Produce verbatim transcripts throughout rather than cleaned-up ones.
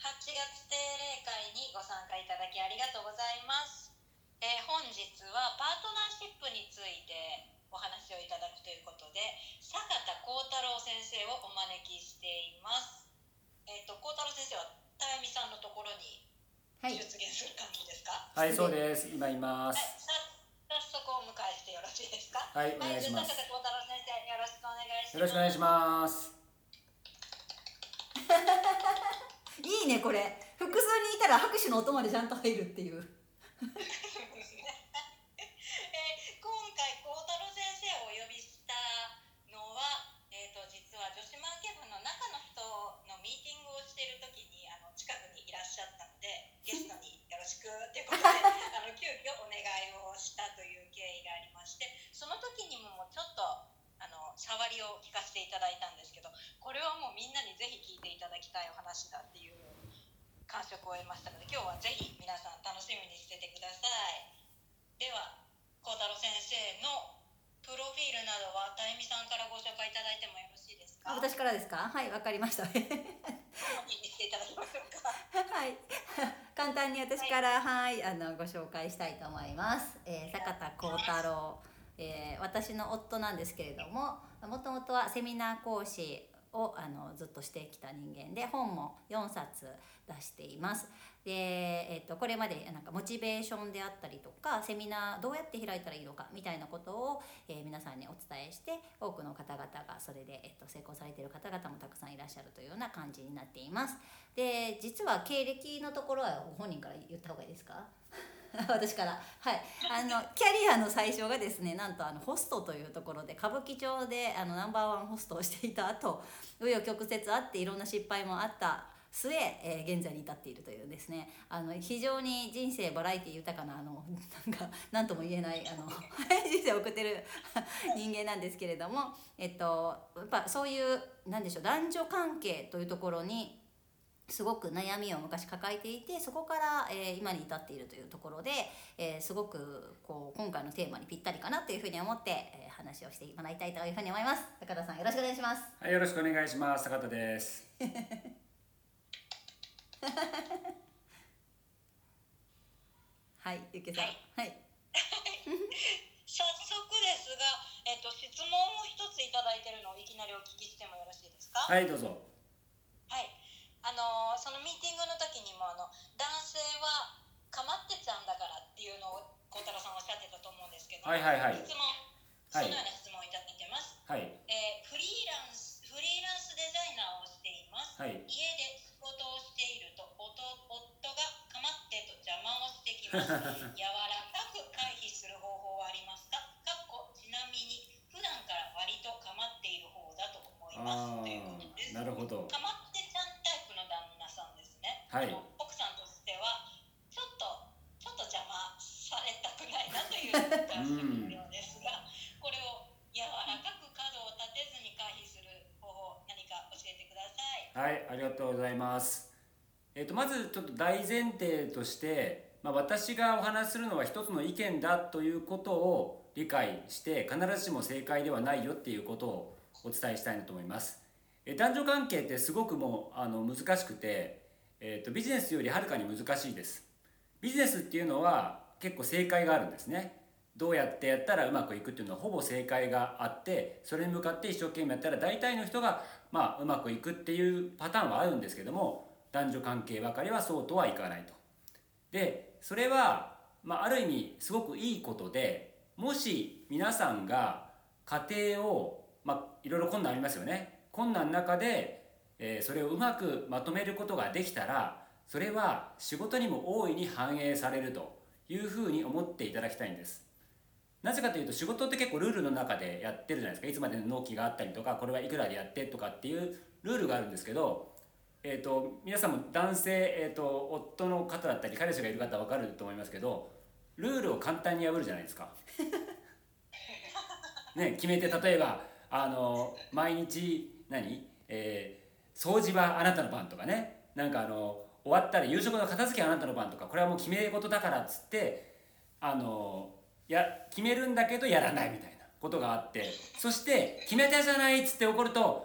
はちがつ定例会にご参加いただきありがとうございます。えー、本日はパートナーシップについてお話をいただくということで、坂田幸太郎先生をお招きしています。えーと、幸太郎先生はたゆみさんのところに出現する感じですか？ はい、はい、そうです。今います。 はい、さ早速お迎えしてよろしいですか？ はい、お願いします。 はい、坂田幸太郎先生、よろしくお願いします。 よろしくお願いします。 いいね、これ複数にいたら拍手の音までちゃんと入るっていうえー、今回幸太郎先生をお呼びしたのは、えー、と実は女子マーケ部の中の人のミーティングをしている時にあの近くにいらっしゃったので、ゲストによろしくということであの急遽お願いをしたという経緯がありまして、その時にもちょっとあの触りを聞かせていただいたんですけど、これはもうみんなにぜひ聞いていただきたいお話だっていう感触を得ましたので、今日はぜひ皆さん楽しみにしててください。では幸太郎先生のプロフィールなどはたゆみさんからご紹介いただいてもよろしいですか？ 私からですか？はい、わかりました本人にしていただきましょうか。 はい簡単に私から、はい、はい、あのご紹介したいと思います。えー、坂田幸太郎、えー、私の夫なんですけれども、もともとはセミナー講師をあのずっとしてきた人間で、本もよんさつ出しています。で、えー、とこれまでなんかモチベーションであったりとか、セミナーどうやって開いたらいいのかみたいなことを、えー、皆さんにお伝えして、多くの方々がそれで、えー、と成功されている方々もたくさんいらっしゃるというような感じになっています。で、実は経歴のところはご本人から言った方がいいですか？私から、はい、あのキャリアの最初がですね、なんとあのホストというところで、歌舞伎町であのナンバーワンホストをしていた後、紆余曲折あっていろんな失敗もあった末、えー、現在に至っているというですね、あの非常に人生バラエティ豊かな、あのなんか何とも言えないあの人生を送ってる人間なんですけれども、えっとやっぱそういうなんでしょう、男女関係というところにすごく悩みを昔抱えていて、そこから、えー、今に至っているというところで、えー、すごくこう今回のテーマにぴったりかなというふうに思って、えー、話をしてもらいたいというふうに思います。坂田さん、よろしくお願いします。 はい、よろしくお願いします。坂田です。 はい、ゆきさん、はい、はい、 早速ですが、えー、と質問を一ついただいているのをいきなりお聞きしてもよろしいですか？ はい、どうぞ。 はい、あのー、そのミーティングの時にもあの男性はかまってちゃんだからっていうのを幸太郎さんおっしゃってたと思うんですけども、 はいはいはい、 質問、そのような質問をいただいてます。 はい、 えー、フリーランスフリーランスデザイナーをしています。はい、家で仕事をしていると夫がかまってと邪魔をしてきます。柔らかく回避する方法はありますか？かっこちなみに普段から割とかまっている方だと思いますということです。 なるほど。 かまってちゃんタイプの旦那さんですね。 はい、 奥さんとしてはちょっとちょっと邪魔されたくないなという感じのようですが、これを柔らかく角を立てずに回避する方法、何か教えてください。 はい、ありがとうございます。えー、とまずちょっと大前提として、まあ、私がお話しするのは一つの意見だということを理解して、必ずしも正解ではないよっていうことをお伝えしたいなと思います。えー、男女関係ってすごくもうあの難しくて、えー、とビジネスよりはるかに難しいです。ビジネスっていうのは結構正解があるんですね。どうやってやったらうまくいくっていうのはほぼ正解があって、それに向かって一生懸命やったら大体の人がまあうまくいくっていうパターンはあるんですけども、男女関係ばかりはそうとはいかないと。でそれは、まあ、ある意味すごくいいことで、もし皆さんが家庭を、まあ、いろいろ困難ありますよね。困難の中で、えー、それをうまくまとめることができたら、それは仕事にも大いに反映されるというふうに思っていただきたいんです。なぜかというと、仕事って結構ルールの中でやってるじゃないですか。いつまでの納期があったりとか、これはいくらでやってとかっていうルールがあるんですけど、えーと、皆さんも男性、えーと、夫の方だったり彼氏がいる方は分かると思いますけど、ルールを簡単に破るじゃないですかね、決めて、例えばあの毎日何、えー、掃除はあなたの番とかね、なんかあの終わったら夕食の片付けはあなたの番とか、これはもう決め事だからっつってあのや決めるんだけどやらないみたいなことがあって、そして決めたじゃないっつって怒ると、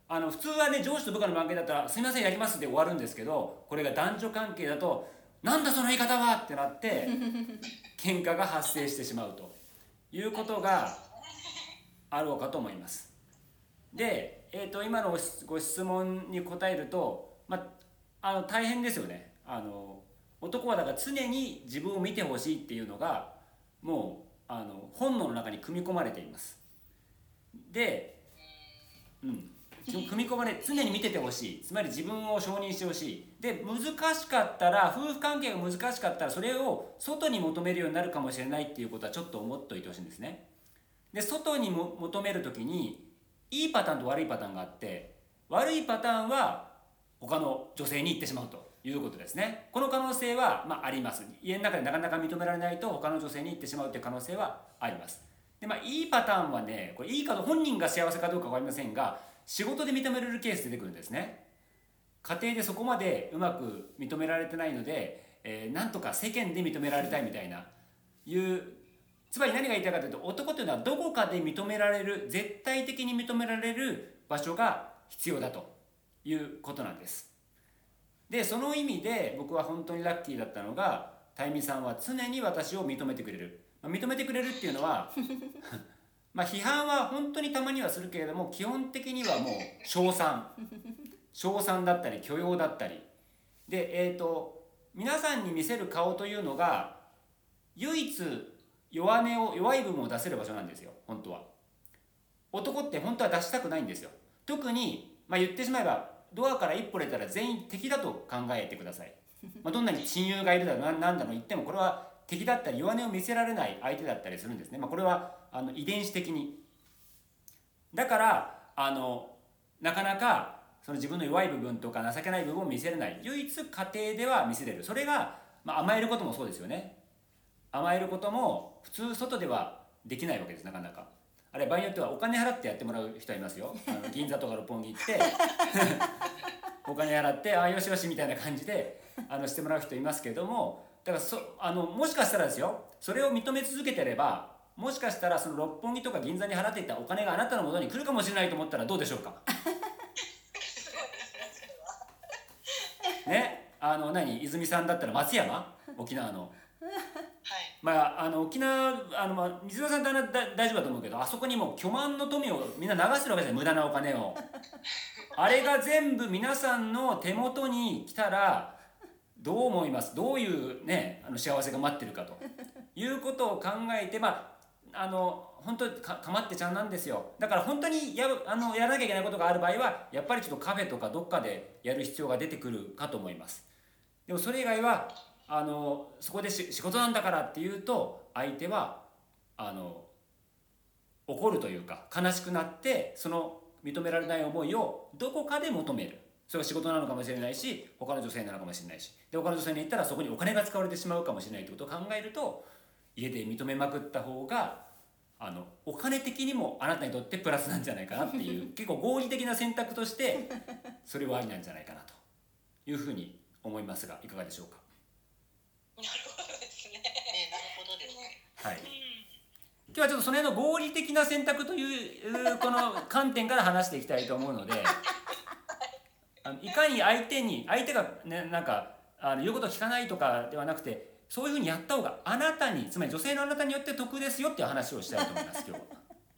あの普通はね上司と部下の関係だったら「すいませんやります」で終わるんですけど、これが男女関係だと「なんだその言い方は!」ってなって喧嘩が発生してしまうということがあろうかと思います。で、えー、と今のご質問に答えると、まあ、あの大変ですよね。あの男はだから常に自分を見てほしいっていうのがもうあの本能の中に組み込まれています。で、うん、組み込まれ常に見ててほしい、つまり自分を承認してほしい。で難しかったら、夫婦関係が難しかったらそれを外に求めるようになるかもしれないっていうことはちょっと思っておいてほしいんですね。で外にも求めるときにいいパターンと悪いパターンがあって、悪いパターンは他の女性に行ってしまうということですね。この可能性は、まあ、あります。家の中でなかなか認められないと他の女性に行ってしまうという可能性はあります。で、まあ、いいパターンはね、これいいかと本人が幸せかどうか分かりませんが、仕事で認められるケース出てくるんですね。家庭でそこまでうまく認められてないので、えー、なんとか世間で認められたいみたいないうつまり何が言いたいかというと、男というのはどこかで認められる、絶対的に認められる場所が必要だということなんです。でその意味で僕は本当にラッキーだったのが、たゆみさんは常に私を認めてくれる。認めてくれるっていうのはまあ批判は本当にたまにはするけれども、基本的にはもう称賛称賛だったり許容だったりで、えーと皆さんに見せる顔というのが唯一弱音を弱い部分を出せる場所なんですよ。本当は男って本当は出したくないんですよ。特に、まあ、言ってしまえばドアから一歩出たら全員敵だと考えてください。まあどんなに親友がいるだろうなんだろう言っても、これは敵だったり弱音を見せられない相手だったりするんですね。まあ、これはあの遺伝子的にだからあのなかなかその自分の弱い部分とか情けない部分を見せれない。唯一家庭では見せれる。それが、まあ、甘えることもそうですよね。甘えることも普通外ではできないわけです。なかなかあれ場合によってはお金払ってやってもらう人はいますよ。あの銀座とか六本木行ってお金払ってああよしよしみたいな感じであのしてもらう人いますけども、だからそあのもしかしたらですよ、それを認め続けてればもしかしたらその六本木とか銀座に払っていたお金があなたの元に来るかもしれないと思ったらどうでしょうかね、あの何泉さんだったら松山沖縄のまあ、あの沖縄あの、まあ、水田さんって大丈夫だと思うけど、あそこにもう巨万の富をみんな流してるわけですよ、無駄なお金をあれが全部皆さんの手元に来たらどう思います？どういうねあの幸せが待ってるかということを考えて、まああの本当に か, かまってちゃんなんですよ。だから本当に や, あのやらなきゃいけないことがある場合はやっぱりちょっとカフェとかどっかでやる必要が出てくるかと思います。でもそれ以外はあのそこでし仕事なんだからっていうと相手はあの怒るというか悲しくなって、その認められない思いをどこかで求める。それが仕事なのかもしれないし他の女性なのかもしれないし、で他の女性に言ったらそこにお金が使われてしまうかもしれないということを考えると、家で認めまくった方があのお金的にもあなたにとってプラスなんじゃないかなっていう結構合理的な選択としてそれはありなんじゃないかなというふうに思いますが、いかがでしょうか。 なるほどですね。 ね、なるほどですね。 はい、今日はちょっとその辺の合理的な選択というこの観点から話していきたいと思うのであのいかに相手に相手が、ね、なんかあの言うことを聞かないとかではなくて、そういうふうにやった方があなたに、つまり女性のあなたによって得ですよっていう話をしたいと思います今日は。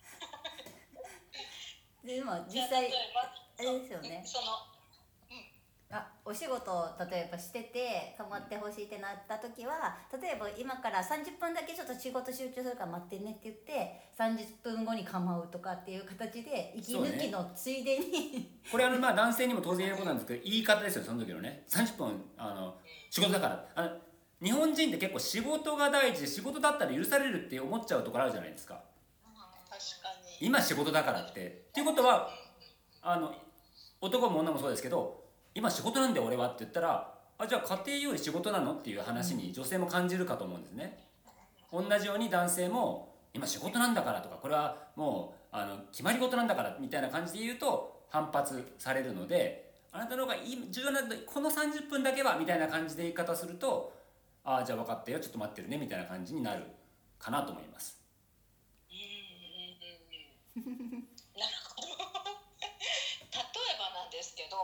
でも実際あれですよね、 そのあお仕事を例えばしてて構ってほしいってなった時は、例えば今からさんじゅっぷんだけちょっと仕事集中するから待ってねって言ってさんじゅっぷんごに構うとかっていう形で息抜きのついでに、 これあのまあ男性にも当然言えることなんですけど、言い方ですよその時のね。さんじゅっぷんあの仕事だからあの日本人って結構仕事が大事で仕事だったら許されるって思っちゃうところあるじゃないですか。 確かに。 今仕事だからってっていうことはあの男も女もそうですけど、今仕事なんで俺はって言ったら、あじゃあ家庭より仕事なのっていう話に女性も感じるかと思うんですね。同じように男性も今仕事なんだからとか、これはもうあの決まり事なんだからみたいな感じで言うと反発されるので、あなたの方が重要なこのさんじゅっぷんだけはみたいな感じで言い方すると、ああじゃあ分かったよちょっと待ってるねみたいな感じになるかなと思います。 うんうんうんうんなるほど例え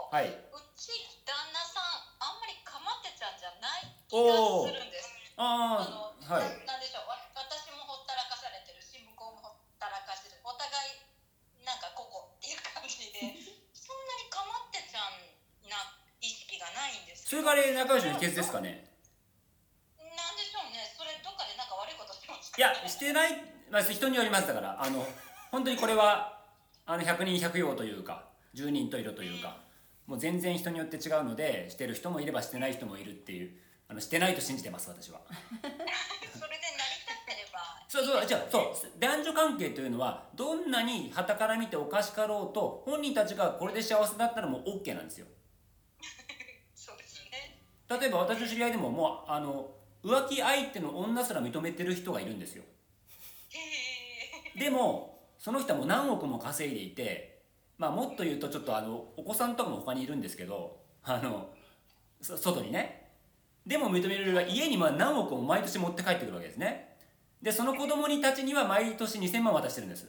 はい、 うち旦那さんあんまりかまってちゃんじゃない気がするんです。 ああの、 はい、 な、なんでしょう、わ私もほったらかされてるし向こうもほったらかしてる、お互いなんかここっていう感じでそんなにかまってちゃんな意識がないんですけど、 それが仲良しの秘訣ですかね。 なんでしょうね、それどっかでなんか悪いことしてますか、 いやしてない、まあ、人によります。だからあの本当にこれはあのひゃくにんひゃくようというかじゅうにんといろというか、もう全然人によって違うので、してる人もいればしてない人もいるっていう、あのしてないと信じてます私は。 それで成り立ってればそうそう、じゃあそう男女関係というのはどんなに傍から見ておかしかろうと本人たちがこれで幸せだったらもう OK なんですよ。 そうですね。 例えば私の知り合いでももうあの浮気相手の女すら認めてる人がいるんですよ。でもその人はもう何億も稼いでいて、まあもっと言うとちょっとあのお子さんとかも他にいるんですけど、あの外にね、でも認める家にまあ何億も毎年持って帰ってくるわけですね。でその子供にたちには毎年にせんまん渡してるんです。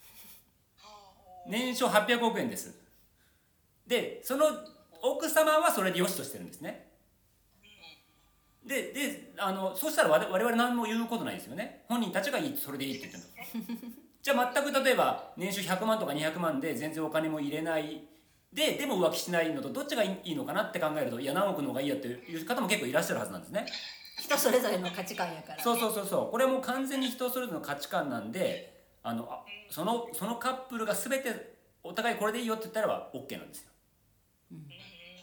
年商はっぴゃくおくえんです。でその奥様はそれで良しとしてるんですね。でであのそうしたら我々何も言うことないですよね。本人たちがいい、それでいいって言ってるの。じゃあ全く例えば年収ひゃくまんとかにひゃくまんで全然お金も入れないででも浮気しないのとどっちがいいのかなって考えると、いや何億の方がいいやっていう方も結構いらっしゃるはずなんですね。 人それぞれの価値観やから、ね、 そうそうそうそう、これはもう完全に人それぞれの価値観なんで、あのあそのそのカップルが全てお互いこれでいいよって言ったらば OK なんですよ、うん、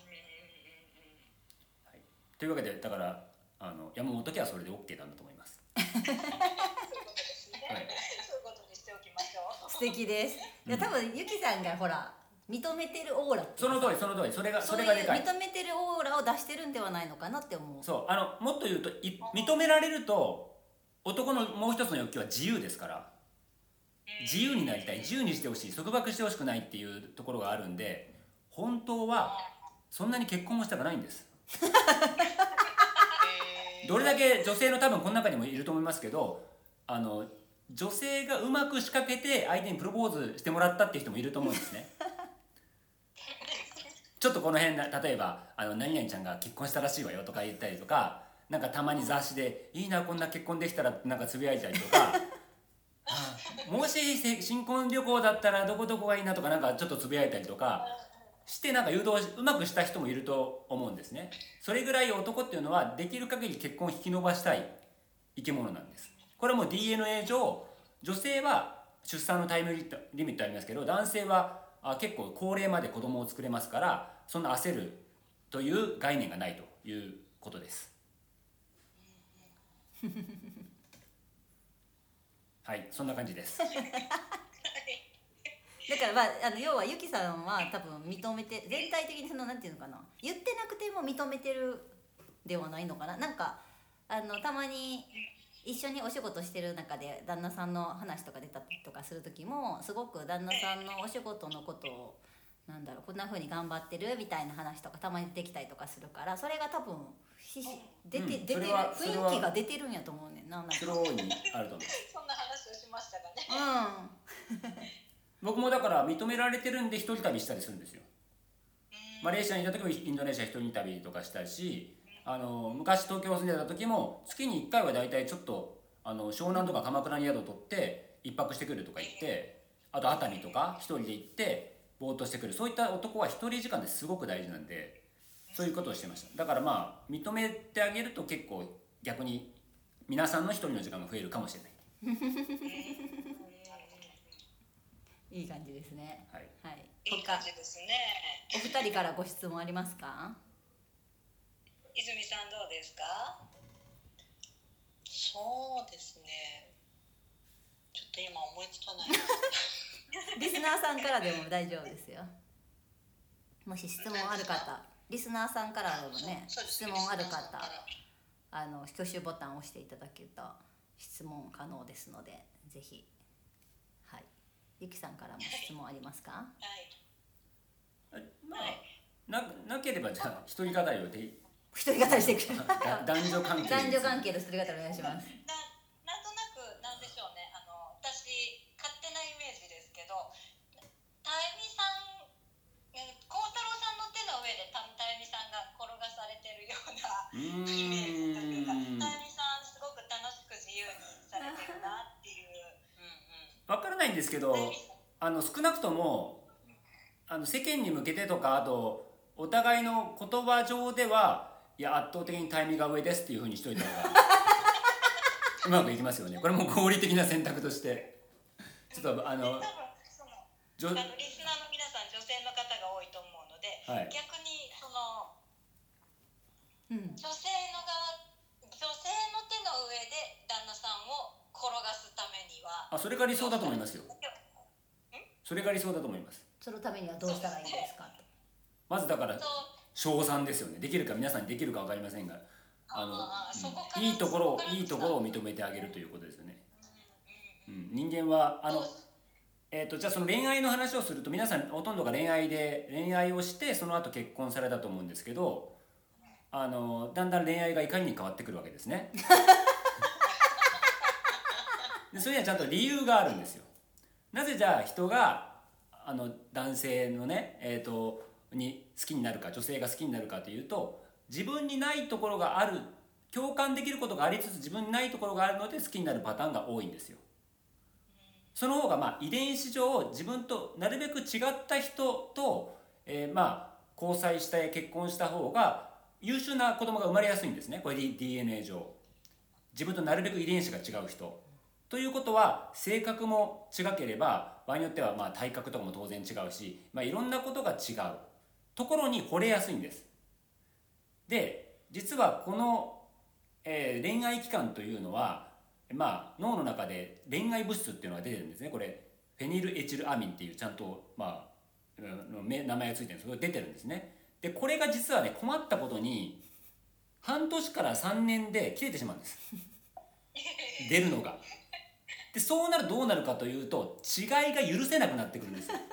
はい、というわけでだからあの山本家はそれで OK なんだと思います。 そういうことですね。はい、そういうことにしておきましょう。 素敵です。いや多分ゆきさんがほら認めてるオーラってその通りその通り、それがそれがでかい。 認めてるオーラを出してるんではないのかなって思う。 そう、あのもっと言うとい認められると男のもう一つの欲求は自由ですから、自由になりたい、自由にしてほしい、束縛してほしくないっていうところがあるんで、本当はそんなに結婚もしたくないんです。どれだけ女性の多分この中にもいると思いますけど、あの女性がうまく仕掛けて相手にプロポーズしてもらったっていう人もいると思うんですね。ちょっとこの辺な、例えばあの何々ちゃんが結婚したらしいわよとか言ったりとか、なんかたまに雑誌でいいなこんな結婚できたらなんかつぶやいたりとかあもし新婚旅行だったらどこどこがいいなとかなんかちょっとつぶやいたりとかしてなんか誘導うまくした人もいると思うんですね。それぐらい男っていうのはできる限り結婚を引き延ばしたい生き物なんです。これはもう ディーエヌエー 上女性は出産のタイムリミットありますけど、男性はあ結構高齢まで子供を作れますから、そんな焦るという概念がないということです。はい、そんな感じです。だから、まあ、あの要はゆきさんは多分認めて、全体的にそのなんていうのかな、言ってなくても認めてるではないのかな。なんかあのたまに一緒にお仕事してる中で旦那さんの話とか出たりとかする時も、すごく旦那さんのお仕事のことをなんだろう、こんな風に頑張ってるみたいな話とかたまにできたりとかするから、それが多分ひ出て、うん、出てる雰囲気が出てるんやと思うねんな。 それは大いにあると思う。 そんな話をしましたかね。 うん僕もだから認められてるんで一人旅したりするんですよ。マレーシアにいた時もインドネシア一人旅とかしたし、あの昔東京住んでた時も月にいっかいはだいたいちょっとあの湘南とか鎌倉に宿取って一泊してくるとか言って、あと熱海とか一人で行ってぼーっとしてくる、そういった男は一人時間ですごく大事なんで、そういうことをしてました。だからまあ認めてあげると結構逆に皆さんの一人の時間が増えるかもしれない。 いい感じですね。 はい。 はい。 いい感じですね。 お二人からご質問ありますか？ 泉さんどうですか？ そうですね。ちょっと今思いつかない。 リスナーさんからでも大丈夫ですよ。もし質問ある方、リスナーさんからでもね、質問ある方、あの挙手ボタンを押していただけると質問可能ですので、ぜひ。はい。ゆきさんからも質問ありますか？ はい。 まあ、な, なければじゃあ一人語りをで一人語りしてくれる。 男女関係。 男女関係の一人語りお願いします。 な, なんとなくなんでしょうね。あの私勝手なイメージですけど、たゆみさん、幸太郎さんのテうーんイメージというか、タイミさんすごく楽しく自由にされてるなっていう。 うんうんわからないんですけど、あの少なくともあの世間に向けてとか、あとお互いの言葉上ではいや圧倒的にタイミが上ですっていうふうにしといた方がうまくいきますよね。これも合理的な選択としてちょっとあの多分そのじょあのリスナーの皆さん女性の方が多いと思うので、 はい逆にそのうん女性の側女性の手の上で旦那さんを転がすためには、 あそれが理想だと思いますよ。それが理想だと思います。 そのためにはどうしたらいいですかと。 まずだからそう称賛ですよね。できるか皆さんにできるか分かりませんが、あの、 あーそこからうんいいところをそこからいいところを認めてあげるということですよね。うん、人間はあのえー、とじゃあその恋愛の話をすると皆さんほとんどが恋愛で恋愛をしてその後結婚されたと思うんですけど、あのだんだん恋愛が怒りに変わってくるわけですね。でそれにはちゃんと理由があるんですよ。なぜじゃあ人があの男性のね、えー、とに好きになるか女性が好きになるかというと、自分にないところがある、共感できることがありつつ自分にないところがあるので好きになるパターンが多いんですよ。その方がまあ遺伝子上自分となるべく違った人と、えー、まあ交際して結婚した方が優秀な子供が生まれやすいんですね。これ ディーエヌエー 上自分となるべく遺伝子が違う人ということは、性格も違ければ場合によってはまあ体格とかも当然違うし、まあ、いろんなことが違うところに惚れやすいんです。で実はこの、えー、恋愛期間というのはまあ、脳の中で恋愛物質っていうのが出てるんですね。これフェニルエチルアミンっていうちゃんと、まあ、名前がついてるんですけど出てるんですね。でこれが実はね、困ったことに半年からさんねんで切れてしまうんです出るのが。でそうなるとどうなるかというと、違いが許せなくなってくるんですよ。 厄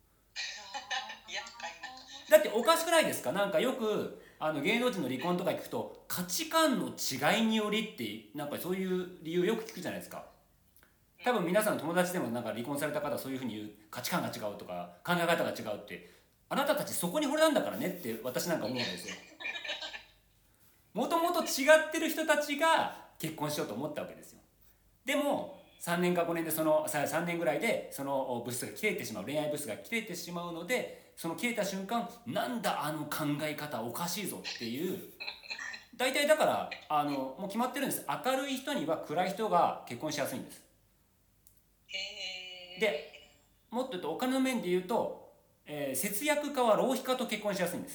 介な。 だっておかしくないですか？なんかよくあの芸能人の離婚とか聞くと価値観の違いによりってなんかそういう理由よく聞くじゃないですか。多分皆さんの友達でもなんか離婚された方はそういうふうに言う、価値観が違うとか考え方が違うって、あなたたちそこに惚れなんだからねって私なんか思うわけですよ。もともと違ってる人たちが結婚しようと思ったわけですよ。でもさんねんかごねんでそのさんねんぐらいでその物質が切れてしまう、恋愛物質が切れてしまうので、その切れた瞬間、なんだあの考え方おかしいぞっていう、大体だからあのもう決まってるんです。明るい人には暗い人が結婚しやすいんです。 へー。 でもっと言うとお金の面で言うと、えー、節約家は浪費家と結婚しやすいんです。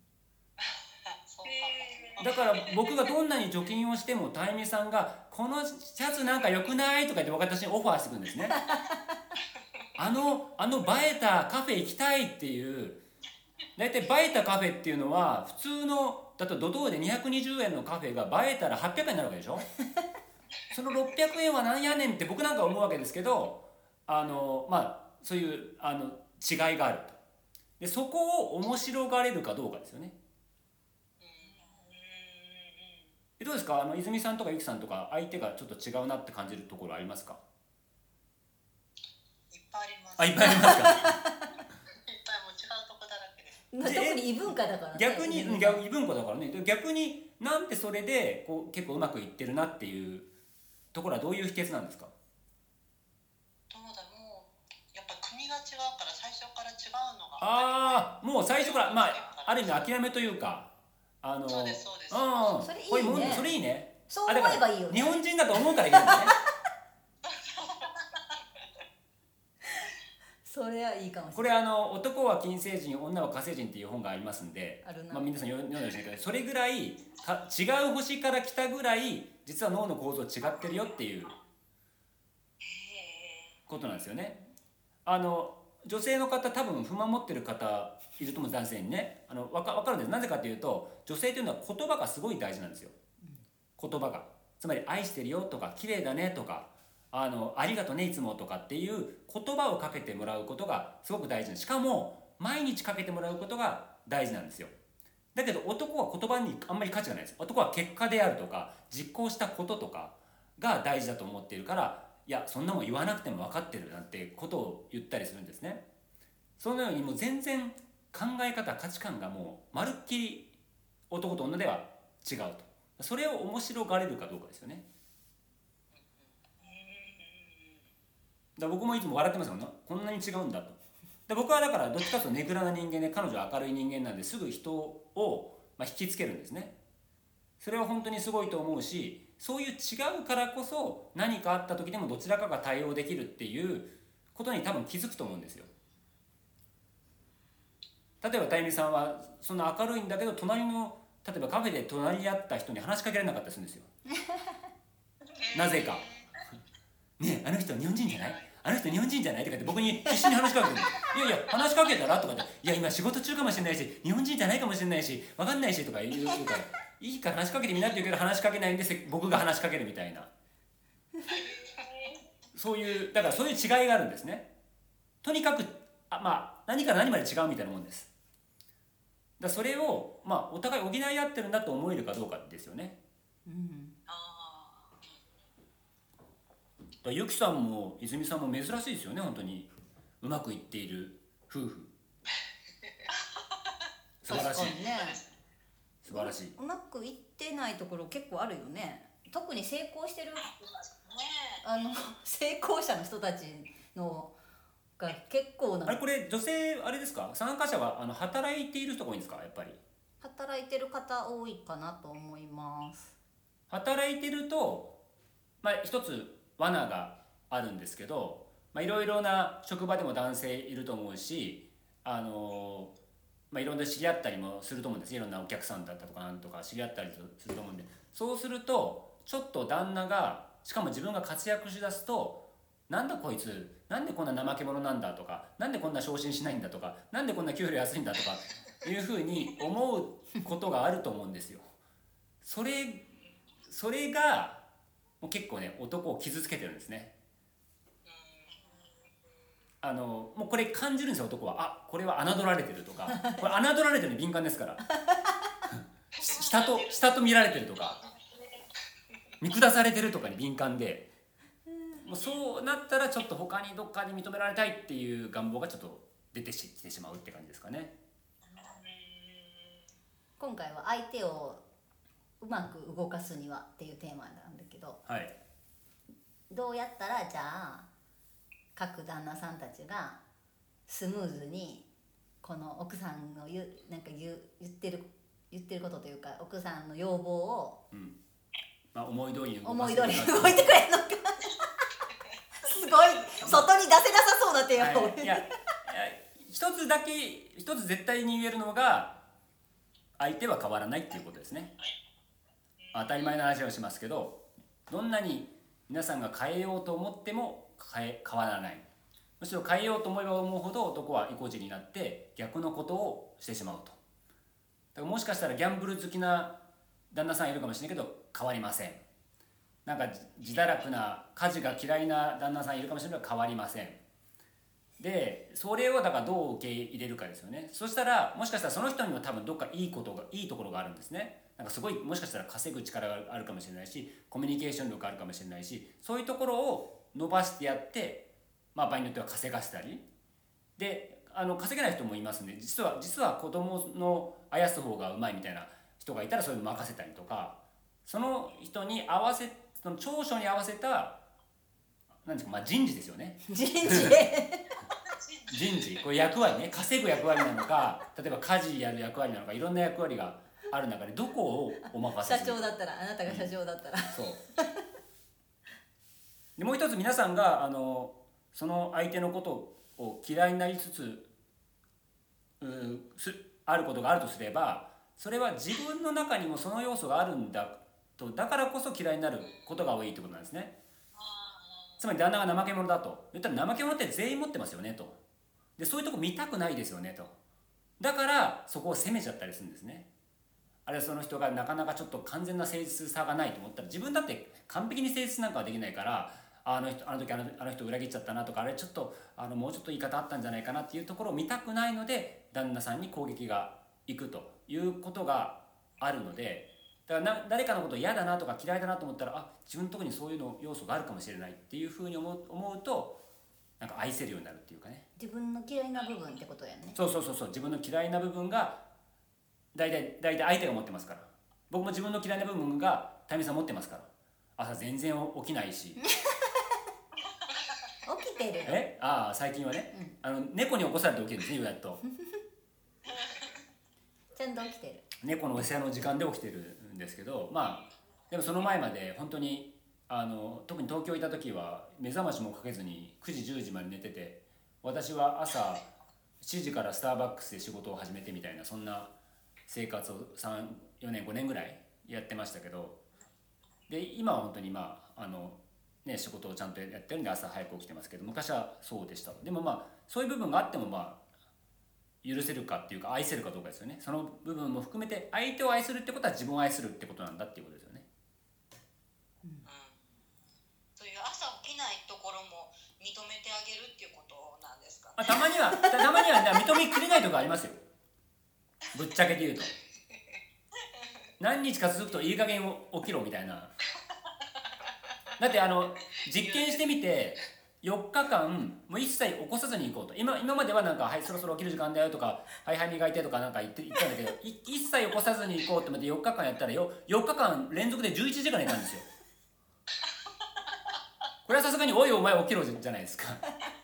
そうかも。 だから僕がどんなに貯金をしても、たいみさんがこのシャツなんか良くないとか言って私にオファーしてくるんですね。あのあの映えたカフェ行きたいっていう。大体映えたカフェっていうのは普通のだとドドーでにひゃくにじゅうえんのカフェが映えたらはっぴゃくえんになるわけでしょ。そのろっぴゃくえんは何やねんって僕なんか思うわけですけど、あのまあそういうあの違いがあると。でそこを面白がれるかどうかですよね。えどうですか、あの泉さんとかゆきさんとか相手がちょっと違うなって感じるところありますか？ いっぱいあります。 あ、いっぱいありますか？ いっぱいもう違うとこだらけです。 特に異文化だからね。 逆にうん逆異文化だからね。で逆になんでそれでこう結構うまくいってるなっていうところはどういう秘訣なんですか？ どうだ、もうやっぱ国が違うから最初から違うのが。 ああ、もう最初からまあある意味諦めというか、あのそうですそうです。 うん、 それいいねこういうもんそれいいね。 そう思えばいいよね。 日本人だと思うからいけないんだね。 それはいいかもしれない。 これあの男は金星人、女は火星人っていう本がありますんで、 あるなまあ皆さん読んでほしいけど、それぐらいか違う星から来たぐらい実は脳の構造違ってるよっていうことなんですよね。あの女性の方多分不満持ってる方いると思うんです、男性にね。あの分か、分かるんです。なぜかというと女性というのは言葉がすごい大事なんですよ。言葉がつまり愛してるよとか綺麗だねとかあのありがとねいつもとかっていう言葉をかけてもらうことがすごく大事です。しかも毎日かけてもらうことが大事なんですよ。だけど男は言葉にあんまり価値がないです。男は結果であるとか実行したこととかが大事だと思っているから、いやそんなもん言わなくても分かってるなんてことを言ったりするんですね。そのようにもう全然考え方価値観がもうまるっきり男と女では違うと。それを面白がれるかどうかですよね。だから僕もいつも笑ってますよね。こんなに違うんだと。で僕はだからどっちかというとネクラな人間で、彼女は明るい人間なんですぐ人をまあ引きつけるんですね。それは本当にすごいと思うし、そういう違うからこそ何かあった時でもどちらかが対応できるっていうことに多分気づくと思うんですよ。例えばたゆみさんはそんな明るいんだけど、隣の例えばカフェで隣にあった人に話しかけられなかったりするんですよ。なぜか。ねえ、あの人日本人じゃない？あの人日本人じゃない？とかって僕に必死に話しかけてる。いやいや話しかけたらとかって、いや今仕事中かもしれないし、日本人じゃないかもしれないし、分かんないしとか言うから、いいから話しかけてみなって言うけど話しかけないんで、僕が話しかけるみたいな。そういうだからそういう違いがあるんですね。とにかくあまあ何から何まで違うみたいなもんです。だそれをまあお互い補い合ってるんだと思えるかどうかですよね。 うん、 だゆきさんも泉さんも珍しいですよね。本当にうまくいっている夫婦。素晴らしい。 確かにね。 素晴らしい。 うまくいってないところ結構あるよね。特に成功してるあの成功者の人たちのが結構な。 あれこれ女性あれですか？参加者はあの働いている人が多いんですか？やっぱり。 働いてる方多いかなと思います。 働いてるとまあ一つ罠があるんですけど、まあいろいろな職場でも男性いると思うし、あのまあいろんな知り合ったりもすると思うんです。いろんなお客さんだったとかなんとか知り合ったりすると思うんで、そうするとちょっと旦那がしかも自分が活躍しだすと、なんだこいつなんでこんな怠け者なんだとか、なんでこんな昇進しないんだとか、なんでこんな給料安いんだとかいうふうに思うことがあると思うんですよ。それそれがもう結構ね男を傷つけてるんですね。あのもうこれ感じるんですよ。男はあこれは侮られてるとか、これ侮られてるに敏感ですから下と下と見られてるとか見下されてるとかに敏感で、もうそうなったらちょっと他にどっかに認められたいっていう願望がちょっと出てきてしまうって感じですかね。 今回は相手をうまく動かすにはっていうテーマなんだけど、 はい、 どうやったらじゃあ各旦那さんたちがスムーズにこの奥さんの言うなんか言う言ってる言ってることというか奥さんの要望を、 うんまあ、思い通りに動か思いせる通りに動いてくれるのかすごい外に出せなさそうなテーマを、 はい、いやいや一つだけ一つ絶対に言えるのが相手は変わらないっていうことですね。当たり前の話をしますけど、どんなに皆さんが変えようと思っても変え変わらない。むしろ変えようと思えば思うほど男は意固地になって逆のことをしてしまうと。だからもしかしたらギャンブル好きな旦那さんいるかもしれないけど変わりません。なんか自堕落な家事が嫌いな旦那さんいるかもしれないけど変わりません。でそれをだからどう受け入れるかですよね。そしたらもしかしたらその人にも多分どっかいいことがいいところがあるんですね。なんかすごいもしかしたら稼ぐ力があるかもしれないし、コミュニケーション力があるかもしれないし、そういうところを伸ばしてやって、まあ、場合によっては稼がせたりで、あの稼げない人もいますんで、実は実は子供のあやす方がうまいみたいな人がいたらそういうの任せたりとか、その人に合わせその長所に合わせたなんですか、まあ、人事ですよね。 人事人事これ役割ね、稼ぐ役割なのか例えば家事やる役割なのか、いろんな役割がある中でどこをお任せする社長だったらあなたが社長だったら、 そうでもう一つ皆さんがあのその相手のことを嫌いになりつつうすあることがあるとすれば、それは自分の中にもその要素があるんだと、だからこそ嫌いになることが多いってことなんですね。つまり旦那が怠け者だと言ったら、怠け者って全員持ってますよねと。でそういうとこ見たくないですよねと。だからそこを責めちゃったりするんですね。あるいはその人がなかなかちょっと完全な誠実さがないと思ったら、自分だって完璧に誠実なんかはできないから、あの人あの時あのあの人裏切っちゃったなとか、あれちょっとあのもうちょっと言い方あったんじゃないかなっていうところを見たくないので、旦那さんに攻撃がいくということがあるので、だからな誰かのこと嫌だなとか嫌いだなと思ったら、あ自分のところにそういうの要素があるかもしれないっていうふうに思う、思うとなんか愛せるようになるっていうかね。 自分の嫌いな部分ってことやね。 そうそうそうそう、自分の嫌いな部分が大体大体相手が持ってますから、 僕も自分の嫌いな部分がタイミさん持ってますから。朝全然起きないし起きてるよ。 えああ最近はね、 うんあの猫に起こされて起きるんですね、やっとちゃんと起きてる。 猫のお世話の時間で起きてるんですけど、まあでもその前まで本当にあの特に東京いた時は目覚ましもかけずにくじじゅうじまで寝てて、私は朝しちじからスターバックスで仕事を始めてみたいな、そんな生活をさん、よねんごねんぐらいやってましたけど、で今は本当にまああのね仕事をちゃんとやってるんで朝早く起きてますけど、昔はそうでした。でもまあそういう部分があってもまあ許せるかっていうか愛せるかどうかですよね。その部分も含めて相手を愛するってことは自分を愛するってことなんだっていうことですよね。 うん、そういう朝起きないところも認めてあげるっていうことなんですかね。 あたまにはたたまには認めきれないところありますよ、ぶっちゃけて言うと。何日か続くといい加減起きろみたいな。だってあの実験してみてよっかかんもう一切起こさずに行こうと。 今, 今まではなんか、はい、そろそろ起きる時間だよとか、はいはい磨いてとかなんか言って言ったんだけど、い一切起こさずに行こうって思ってよっかかんやったらよよっかかん連続でじゅういちじかん寝たんですよ。これはさすがにおいお前起きろじゃないですか。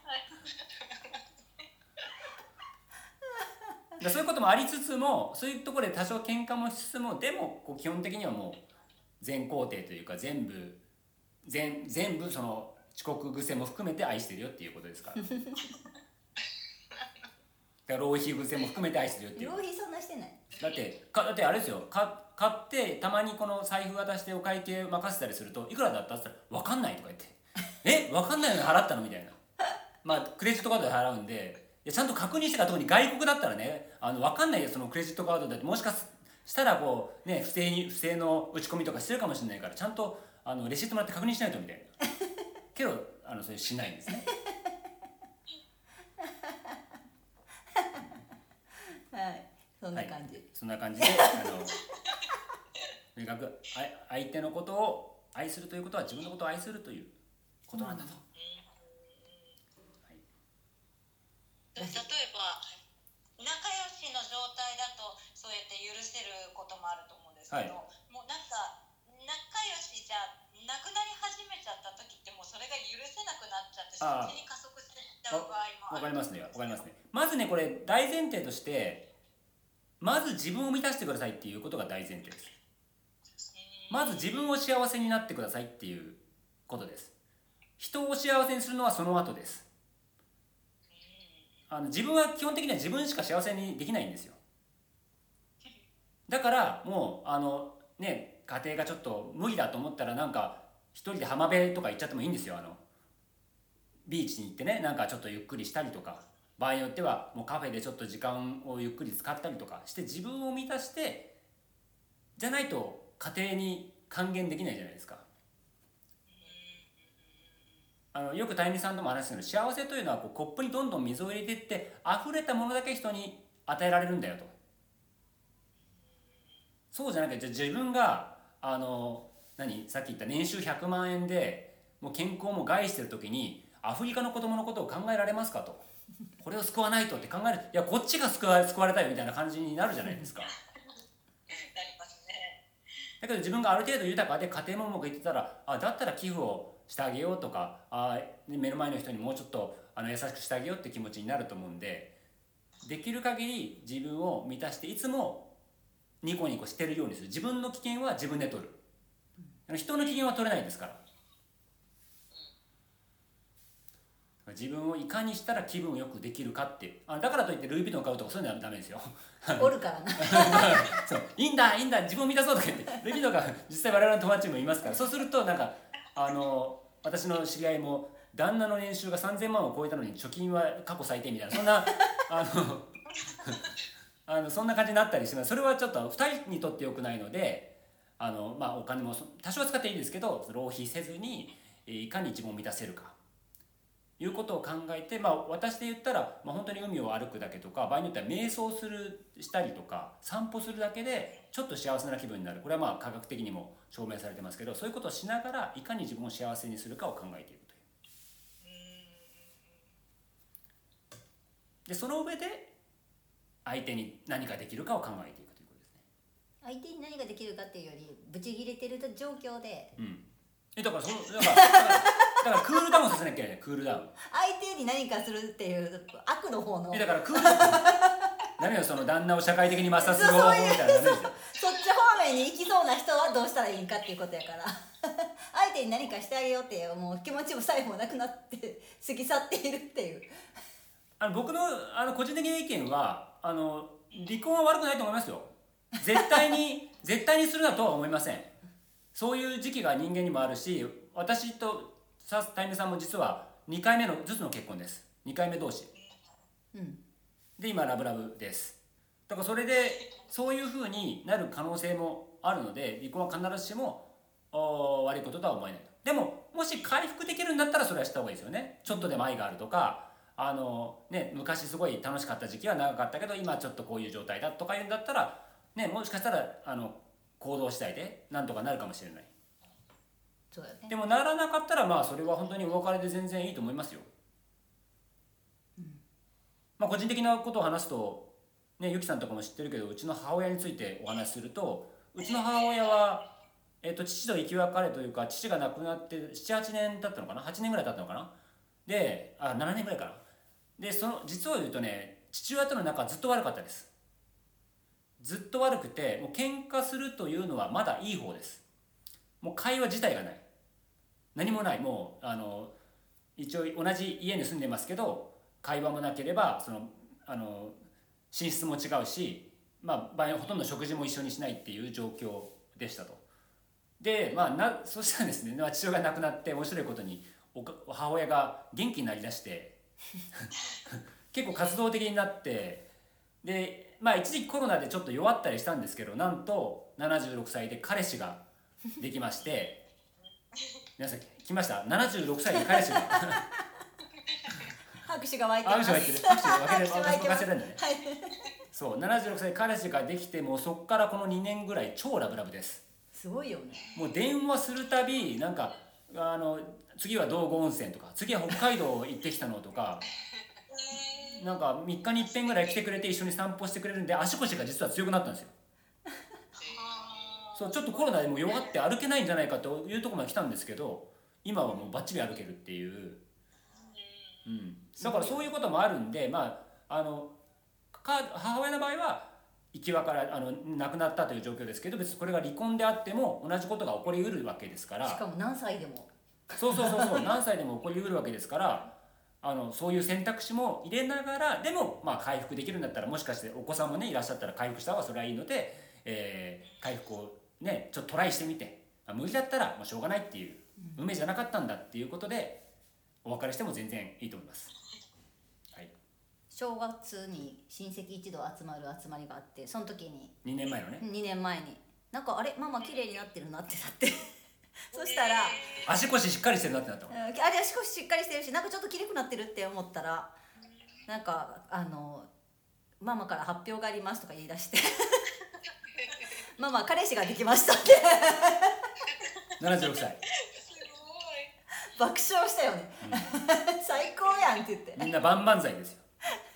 でそういうこともありつつも、そういうところで多少喧嘩もしつつも、でもこう基本的にはもう全肯定というか、全部全全部その遅刻癖も含めて愛してるよっていうことですから。だから浪費癖も含めて愛してるよっていう。 浪費そんなしてない。 だってかだってあれですよ、か買ってたまにこの財布渡してお会計任せたりすると、いくらだったって言ったら分かんないとか言ってえ分かんないのに払ったのみたいな。まあクレジットカードで払うんで、いやちゃんと確認してから、特に外国だったらね、あの分かんないよ、そのクレジットカードだってもしかしたらこうね不正に不正の打ち込みとかしてるかもしれないから、ちゃんとあのレシートもらって確認しないとみたいな。けどあのそれしないんですね。 はい、そんな感じ、 はい、そんな感じであのとにかくあ相手のことを愛するということは自分のことを愛するということなんだと、 うんはい、例えば仲良しの状態だとそうやって許せることもあると思うんですけど、はい、もうなんか仲良しじゃなくなり始めちゃった時って、もうそれが許せなくなっちゃって、そっちに加速していっちゃう場合もある。 わかりますね、わかりますね。まずねこれ大前提として、まず自分を満たしてくださいっていうことが大前提です。まず自分を幸せになってくださいっていうことです。人を幸せにするのはその後です。あの自分は基本的には自分しか幸せにできないんですよ。だからもうあのね家庭がちょっと無理だと思ったら、なんか一人で浜辺とか行っちゃってもいいんですよ。あのビーチに行ってね、なんかちょっとゆっくりしたりとか、場合によってはもうカフェでちょっと時間をゆっくり使ったりとかして、自分を満たして、じゃないと家庭に還元できないじゃないですか。あのよくタイミさんとも話すけど、幸せというのはこうコップにどんどん水を入れていって溢れたものだけ人に与えられるんだよと。そうじゃなくて、自分があの何さっき言った年収ひゃくまんえんでもう健康も害してる時に、アフリカの子供のことを考えられますかと。これを救わないとって考える、いやこっちが救わ、救われたいみたいな感じになるじゃないですか。だけど自分がある程度豊かで家庭もうまくいってたら、あだったら寄付をしてあげようとか、あ目の前の人にもうちょっとあの優しくしてあげようって気持ちになると思うんで、できる限り自分を満たして、いつもニコニコしてるようにする。自分の機嫌は自分で取る。人の機嫌は取れないですから。自分をいかにしたら気分よくできるかっていう。あだからといってルイ・ヴィトン買うとかそういうのはダメですよ。 おるからな。 そういいんだいいんだ自分を満たそうとか言って、ルイ・ヴィトンが実際我々の友達にもいますから。そうするとなんかあの私の知り合いも旦那の年収がさんぜんまんを超えたのに貯金は過去最低みたいな、そんなあのあのそんな感じになったりします。それはちょっとふたりにとって良くないので、あの、まあ、お金も多少使っていいですけど浪費せずにいかに自分を満たせるかいうことを考えて、まあ、私で言ったら、まあ、本当に海を歩くだけとか、場合によっては瞑想するしたりとか散歩するだけでちょっと幸せな気分になる。これはまあ科学的にも証明されてますけど、そういうことをしながらいかに自分を幸せにするかを考えていくという。でその上で相手に何かできるかを考えていくということですね。 相手に何ができるかっていうよりブチギレてる状況で、 うん、えだからそのだからだからだからクールダウンさせなきゃいけないね。クールダウン。 相手に何かするっていう悪の方のえだからクールダウンダメよ、その旦那を社会的に抹殺する方法みたいなダメですよ。 そっち方面に行きそうな人はどうしたらいいかっていうことやから相手に何かしてあげようっていうもう気持ちもさえもなくなって過ぎ去っているっていう。 あの僕のあの個人的な意見はあの離婚は悪くないと思いますよ。絶対に絶対にするなとは思いません。そういう時期が人間にもあるし、私とさタイムさんも実はにかいめのずつの結婚です。にかいめ同士、 うん、 で今ラブラブです。だからそれでそういう風になる可能性もあるので、離婚は必ずしも悪いこととは思えない。でももし回復できるんだったらそれはした方がいいですよね。ちょっとでも愛があるとか、あのね、昔すごい楽しかった時期は長かったけど今ちょっとこういう状態だとかいうんだったら、ね、もしかしたらあの行動次第でなんとかなるかもしれない。 そうだよね。 でもならなかったらまあそれは本当にお別れで全然いいと思いますよ。うん、まあ個人的なことを話すと、ね、ゆきさんとかも知ってるけど、うちの母親についてお話しすると、うちの母親は、えっと、父と生き別れというか、父が亡くなってななはちねん経ったのかな、はちねんぐらい経ったのかな、であななねんぐらいかな。でその実を言うとね、父親との仲はずっと悪かったです。ずっと悪くて、もう喧嘩するというのはまだいい方です。もう会話自体がない、何もない。もうあの一応同じ家に住んでますけど会話もなければ、そのあの寝室も違うし、まあ、場合ほとんど食事も一緒にしないっていう状況でしたと。でまあなそしたらですね、父親が亡くなって面白いことにお母親が元気になりだして結構活動的になって、でまあ一時期コロナでちょっと弱ったりしたんですけど、なんとななじゅうろくさいで彼氏ができまして皆さん来ました、ななじゅうろくさいで彼氏が拍手が沸いてます。 拍手が沸いてる。拍手が沸いてる。 拍手が沸いてます。 私も沸かせるんだね。 はい。 そうななじゅうろくさいで彼氏ができて、もうそこからこのにねんぐらい超ラブラブです。 すごいよね。 もう電話するたびなんかあの次は道後温泉とか、次は北海道行ってきたのとかなんかみっかにいっぺんぐらい来てくれて一緒に散歩してくれるんで、足腰が実は強くなったんですよ。そうちょっとコロナでもう弱って歩けないんじゃないかというところまで来たんですけど、今はもうバッチリ歩けるっていう、うん、だからそういうこともあるんで、まああのか母親の場合は生き別れあの亡くなったという状況ですけど、別にこれが離婚であっても同じことが起こりうるわけですから。 しかも何歳でも。 そうそうそうそう何歳でも起こりうるわけですから、あのそういう選択肢も入れながら、でもまあ回復できるんだったら、もしかしてお子さんもねいらっしゃったら回復した方がそれはいいので、えー、回復をねちょっとトライしてみて、まあ、無理だったらもうしょうがないっていう、運命じゃなかったんだっていうことでお別れしても全然いいと思います。はい、 正月に親戚一同集まる集まりがあって、その時ににねんまえのねにねんまえになんかあれママ綺麗になってるなってなってそしたら足腰しっかりしてるなってなったもん。 あれ足腰しっかりしてるし、なんかちょっと綺麗くなってるって思ったら、なんかあのママから発表がありますとか言い出してママ彼氏ができましたってななじゅうろくさい爆笑したよね、うん、最高やんって言ってみんな万々歳ですよ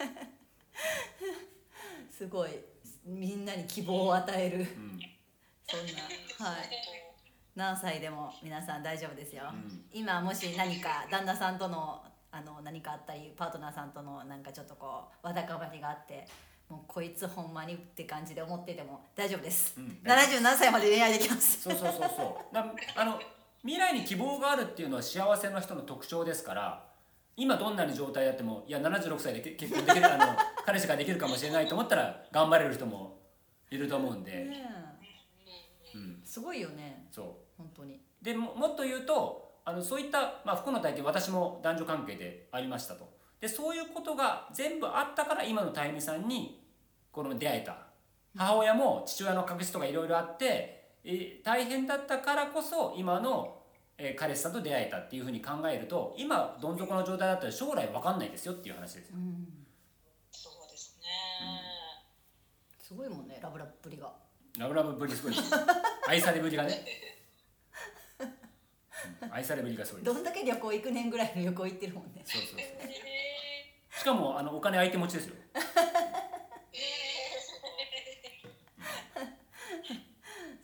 すごいみんなに希望を与える、うん、そんな、はい、何歳でも皆さん大丈夫ですよ、うん、今もし何か旦那さんとのあの何かあったり、パートナーさんとのなんかちょっとこうわだかまりがあって、もうこいつほんまにって感じで思ってても大丈夫です、うん、ななじゅう何歳まで恋愛できますそうそうそうそうだあの未来に希望があるっていうのは幸せな人の特徴ですから、今どんなに状態であっても、いやななじゅうろくさいで結婚できるあの彼氏ができるかもしれないと思ったら頑張れる人もいると思うんで、ねうん、すごいよね。 そう本当に。 で も, もっと言うとあのそういった、まあ、不幸な体験、私も男女関係でありましたと。でそういうことが全部あったから今のたゆみさんにこの出会えた。母親も父親の確執とかいろいろあってえ大変だったからこそ今の、えー、彼氏さんと出会えたっていうふうに考えると、今どん底の状態だったら将来分かんないですよっていう話ですよ、うん、 そうですね、 うん、すごいもんね、ラブラブぶりが。 ラブラブぶりすごいです愛されぶりがね愛されぶりがすごいです。 どんだけ旅行行くねんぐらいの旅行行ってるもんね。 そうそうそうしかもあのお金相手持ちですよ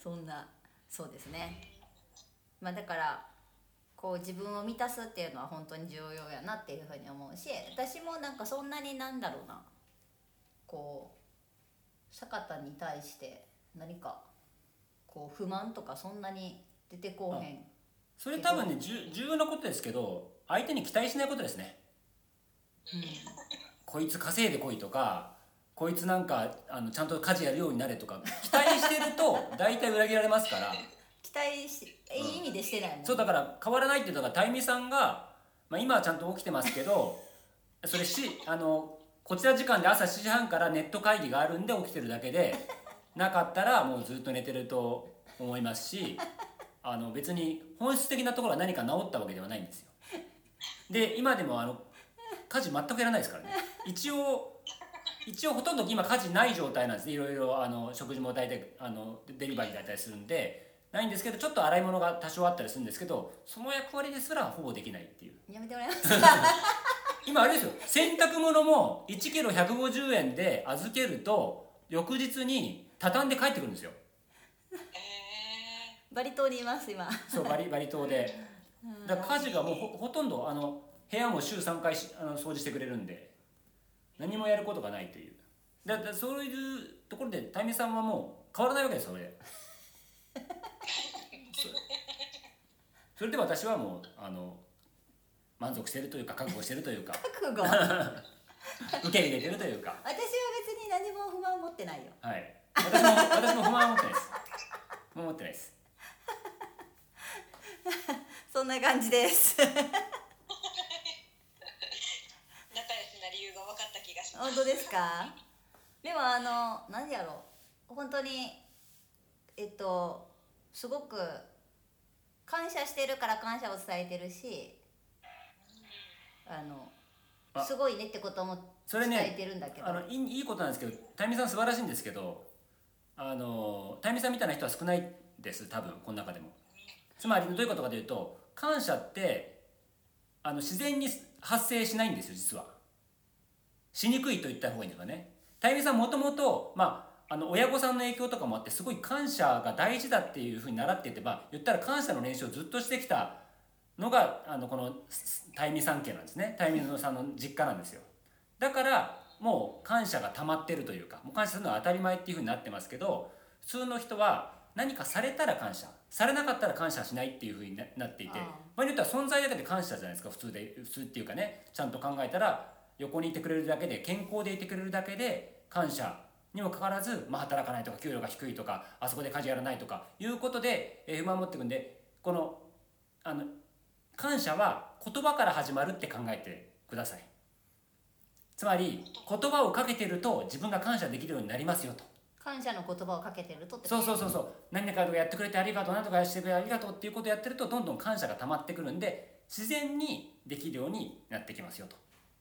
そんなそうですね。まあだからこう自分を満たすっていうのは本当に重要やなっていうふうに思うし、私もなんかそんなになんだろうな、こう坂田に対して何かこう不満とかそんなに出てこうへん。 それ多分ね重重要なことですけど、相手に期待しないことですね。 うん、 こいつ稼いでこいとか、こいつなんかあのちゃんと家事やるようになれとか期待してると大体裏切られますから。 期待しいい意味でしてないもん、 そうだから変わらないっていうのが、タイミさんが、まあ、今はちゃんと起きてますけどそれしあのこちら時間で朝しちじはんからネット会議があるんで起きてるだけで、なかったらもうずっと寝てると思いますし、あの別に本質的なところは何か治ったわけではないんですよ。で今でもあの家事全くやらないですからね。一応一応ほとんど今家事ない状態なんですね。いろいろあの食事も大体あのデリバリーだったりするんでないんですけど、ちょっと洗い物が多少あったりするんですけど、その役割ですらほぼできないっていう。 やめてもらえますか今あれですよ、洗濯物もいちキロひゃくごじゅうえんで預けると翌日に畳んで帰ってくるんですよ。 えバリ島にいます今。 そうバリバリ島で。だから家事がもう ほ, ほとんどあの部屋も週さんかいしあの掃除してくれるんで、何もやることがないという。だだそういうところでタイミさんはもう変わらないわけですよ。それでそそれで私はもうあの満足してるというか、覚悟してるというか覚悟私は受け入れてるというか、 別に何も不満持ってないよ。 はい私も私も不満は持ってないです。不満持ってないです。 そんな感じです仲良しな理由が分かった気がします。 本当ですか。でもあの何やろう、本当にえっとすごく感謝してるから感謝を伝えてるし、あのあすごいねってこともそれね伝えてるんだけど、 あのいいいいことなんですけど、タイミさん素晴らしいんですけど、あのタイミさんみたいな人は少ないです多分この中でも。つまりどういうことかというと、感謝ってあの自然に発生しないんですよ実は。しにくいと言った方がいいんですかね。タイミさんもともとまああの親御さんの影響とかもあってすごい感謝が大事だっていうふうに習っていて、まあ言ったら感謝の練習をずっとしてきたのがあのこのタイミさん家なんですね。タイミさんの実家なんですよ。だからもう感謝が溜まってるというか、もう感謝するのは当たり前っていうふうになってますけど、普通の人は何かされたら感謝、されなかったら感謝しないっていうふうになっていて、場合によっては存在だけで感謝じゃないですか。普通で普通っていうかね、ちゃんと考えたら横にいてくれるだけで、健康でいてくれるだけで感謝にもかかわらず、まあ、働かないとか給料が低いとかあそこで家事やらないとかいうことで、えー、不満を持っていくんで、このあの感謝は言葉から始まるって考えてください。つまり言葉をかけてると自分が感謝できるようになりますよと。 感謝の言葉をかけてるとってそうそうそうそう、何々かやってくれてありがとう、何とかしてくれてありがとうっていうことをやってるとどんどん感謝が溜まってくるんで、自然にできるようになってきますよと。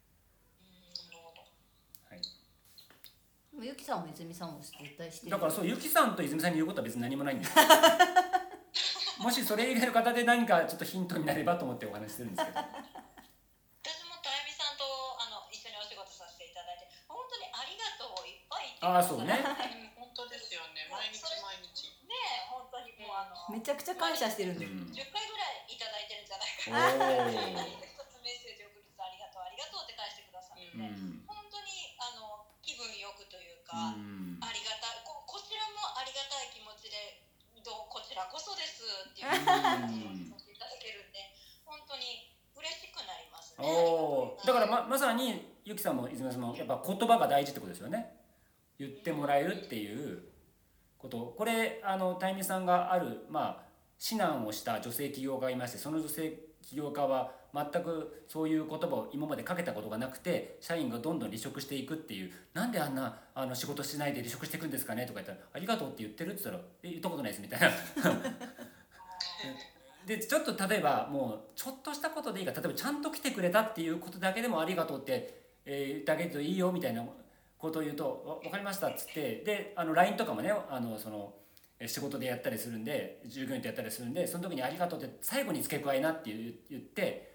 ゆきさんも泉さんも絶対してる。 だからそう、ゆきさんと泉さんに言うことは別に何もないんですよもしそれ以外の方で何かちょっとヒントになればと思ってお話ししてるんですけど私もたゆみさんとあの一緒にお仕事させていただいて、本当にありがとうをいっぱい言ってああそうね本当ですよね。毎日毎日。 ねえ、本当にもうあのめちゃくちゃ感謝してるんで、 うんじゅっかいぐらいいただいてるんじゃないかな。 お一つメッセージを送るとありがとうありがとうって返してくださるんで、 うん本当にあの気分よくというか、 うんありがたい こ, こちらもありがたい気持ちでどうこちらこそですっていう感じをさせていただけるんで、本当に嬉しくなりますね。 おだから ま, まさにゆきさんも泉さんもやっぱ言葉が大事ってことですよね。言ってもらえるっていうこと、これあのタイミさんがある、まあ、指南をした女性起業家がいまして、その女性起業家は全くそういう言葉を今までかけたことがなくて、社員がどんどん離職していくっていう、なんであんなあの仕事しないで離職していくんですかねとか言ったら、ありがとうって言ってるって言ったら、え言ったことないですみたいなでちょっと例えばもうちょっとしたことでいいから、例えばちゃんと来てくれたっていうことだけでもありがとうって、えー、言ってあげるといいよみたいなことを言うと、分かりましたっつって、であの ライン とかもね、あのその仕事でやったりするんで、従業員とやったりするんで、その時にありがとうって最後に付け加えなって言って、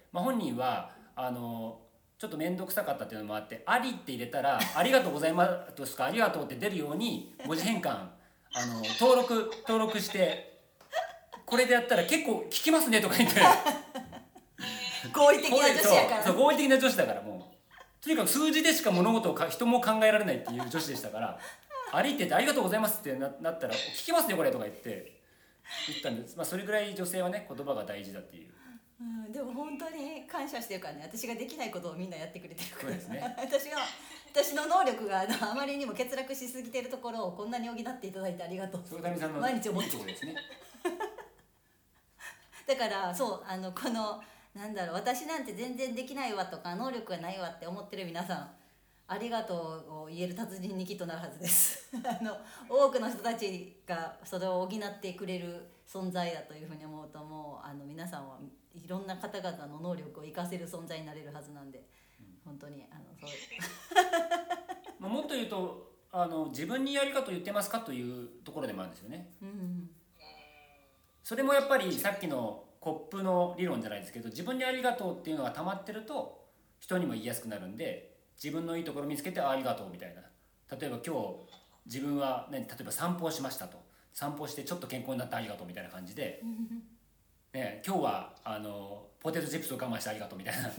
まあ、本人はあのちょっと面倒くさかったっていうのもあって、ありって入れたらありがとうございますとしかありがとうって出るように文字変換あの登録登録してこれでやったら結構効きますねとか言って合理的な女子やからそうそう合理的な女子だからもうとにかく数字でしか物事をか人も考えられないっていう女子でしたから歩いててありがとうございますって な, なったら聞きますねこれとか言って言ったんです、まあ、それぐらい女性はね言葉が大事だっていう、 うん、でも本当に感謝してるからね私ができないことをみんなやってくれてるからそうですね私の私の能力があのあまりにも欠落しすぎてるところをこんなに補っていただいてありがとうそれがみさんの毎日思っていいところですねだからそうあのこのなんだろう私なんて全然できないわとか能力がないわって思ってる皆さんありがとうを言える達人にきっとなるはずですあの多くの人たちがそれを補ってくれる存在だというふうに思うともうあの皆さんはいろんな方々の能力を生かせる存在になれるはずなんで、うん、本当にあのそうまあもっと言うとあの自分にありがとう言ってますかというところでもあるんですよね、 うん、 それもやっぱりさっきのコップの理論じゃないですけど自分にありがとうっていうのが溜まってると人にも言いやすくなるんで自分のいいところ見つけて あ, ありがとうみたいな例えば今日自分は、ね、例えば散歩をしましたと散歩してちょっと健康になってありがとうみたいな感じで、ね、今日はあのポテトチップスを我慢してありがとうみたいな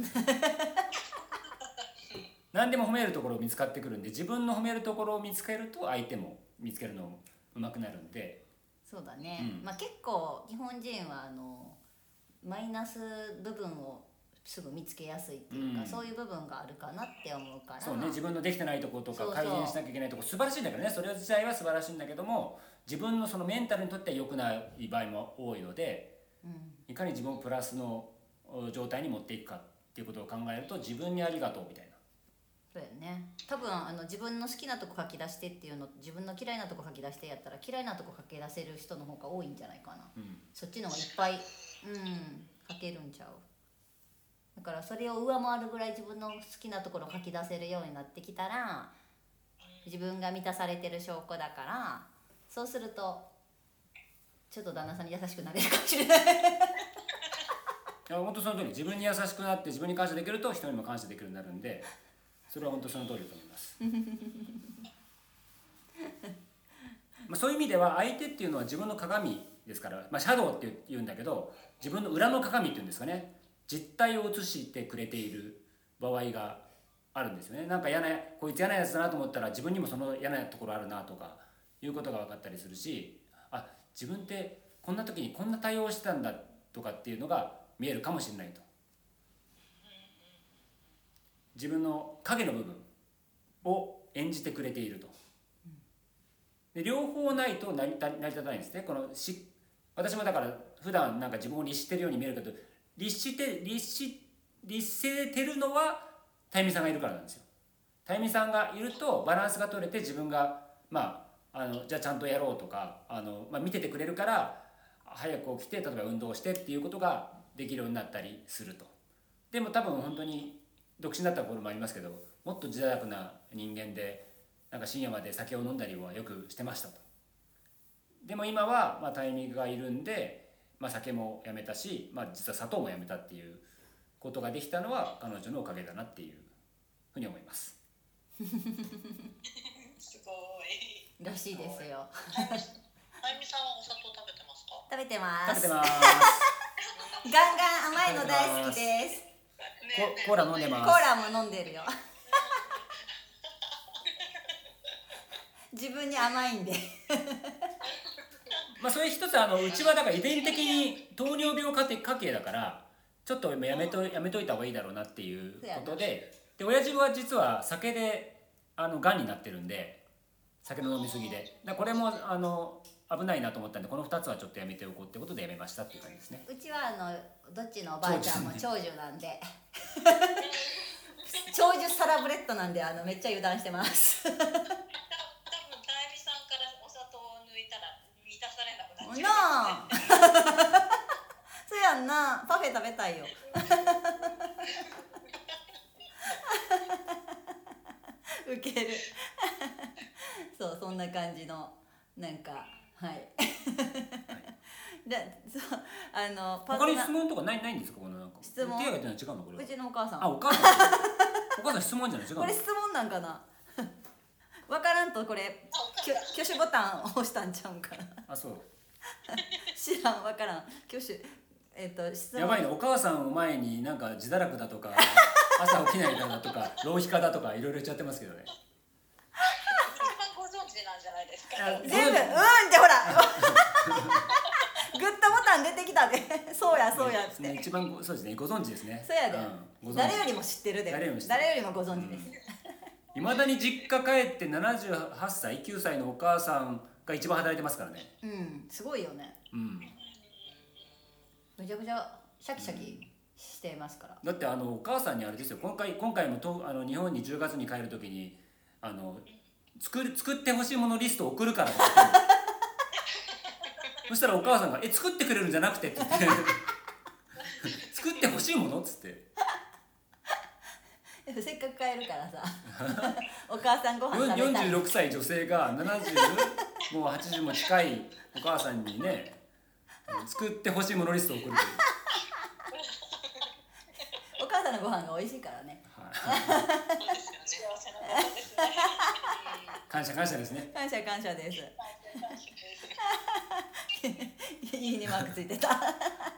何でも褒めるところ見つかってくるんで自分の褒めるところを見つけると相手も見つけるのうまくなるんでそうだね、 うんまあ、結構日本人はあのマイナス部分をすぐ見つけやすいっていうか、うん、そういう部分があるかなって思うからそうね自分のできてないところとかそうそう改善しなきゃいけないところ素晴らしいんだけどねそれ自体は素晴らしいんだけども自分のそのメンタルにとっては良くない場合も多いので、うん、いかに自分をプラスの状態に持っていくかっていうことを考えると自分にありがとうみたいなそうやね多分あの自分の好きなとこ書き出してっていうの自分の嫌いなとこ書き出してやったら嫌いなとこ書き出せる人の方が多いんじゃないかな、うん、そっちの方がいっぱい、うん、書けるんちゃうだからそれを上回るぐらい自分の好きなところを書き出せるようになってきたら自分が満たされてる証拠だからそうするとちょっと旦那さんに優しくなれるかもしれないいや本当その通り自分に優しくなって自分に感謝できると人にも感謝できるようになるんでそれは本当その通りだと思いますまあそういう意味では相手っていうのは自分の鏡ですから、まあ、シャドウって言うんだけど自分の裏の鏡っていうんですかね実態を映してくれている場合があるんですよねなんか嫌なこいつ嫌なやつだなと思ったら自分にもその嫌なところあるなとかいうことが分かったりするしあ自分ってこんな時にこんな対応してたんだとかっていうのが見えるかもしれないと自分の影の部分を演じてくれているとで両方ないと成り立成り立たないんですねこのし私もだから普段なんか自分を律してるように見えるけど律して律し律せてるのはタイミさんがいるからなんですよタイミさんがいるとバランスが取れて自分がまああのじゃあちゃんとやろうとかあの、まあ、見ててくれるから早く起きて例えば運動してっていうことができるようになったりするとでも多分本当に独身だった頃もありますけどもっと自堕落な人間でなんか深夜まで酒を飲んだりはよくしてましたとでも今はまあタイミングがいるんで、まあ、酒もやめたし、まあ、実は砂糖もやめたっていうことができたのは彼女のおかげだなっていうふうに思いますすごいらしいですよあゆみさんはお砂糖食べてますか食べてます食べてますガンガン甘いの大好きですココーラ飲んでますコーラも飲んでるよ自分に甘いんでまあそれ一つあのうちはだから遺伝的に糖尿病家庭家系だからちょっとやめとやめといた方がいいだろうなっていうことでで親父は実は酒であの癌になってるんで酒の飲み過ぎでだこれもあの危ないなと思ったんでこのふたつはちょっとやめておこうってことでやめましたっていう感じですねうちはあのどっちのおばあちゃんも長寿なんで長寿サラブレッドなんであのめっちゃ油断してます多分たゆみさんからお砂糖を抜いたら満たされなくなっちゃなあそうやんなパフェ食べたいよウケるそうそんな感じのなんかはいでそうあの他に質問とかないないんですかこのなんか質問手挙げてるの違うのこれはうちのお母さんあお母さんお母さん質問じゃない違うのこれ質問なんかな分からんとこれあお母挙挙手ボタンを押したんちゃうんかな。 あ、そう。 知らん、わからん。挙手、えっ、と質問。 やばいね、お母さんを前になんか自堕落だとか朝起きないだとか浪費家だとかいろいろ言っちゃってますけどね。 一番ご存知なんじゃないですか。 全部うんってほらグッドボタン出てきたでそうやそうやっね、 て。 一番ごそうですね、ご存知ですね。 そうやで、 うんご存知誰よりも知ってるで。 誰よりも知ってる誰よりもご存知です。 いまだに実家帰ってななじゅうはっさいきゅうさいのお母さんが一番働いてますからね。 うん、すごいよね。 うんめちゃくちゃシャキシャキしてますから。 だってあのお母さんにあれですよ、今回今回もとあの日本にじゅうがつに帰るときにあの作る作ってほしいものリストを送るからって言ってそしたらお母さんが「え作ってくれるんじゃなくて」って言って作ってほしいものっつって。 でもせっかく帰るからさお母さんご飯食べたい。 よんじゅうろくさい女性がななじゅうもうはちじゅうも近いお母さんにね作ってほしいものリストを送るというお母さんのご飯が美味しいからね。 はいそうですよね。 幸せなことですね。 感謝感謝ですね。 感謝感謝です。 感謝です。 いいねマークついてたなんか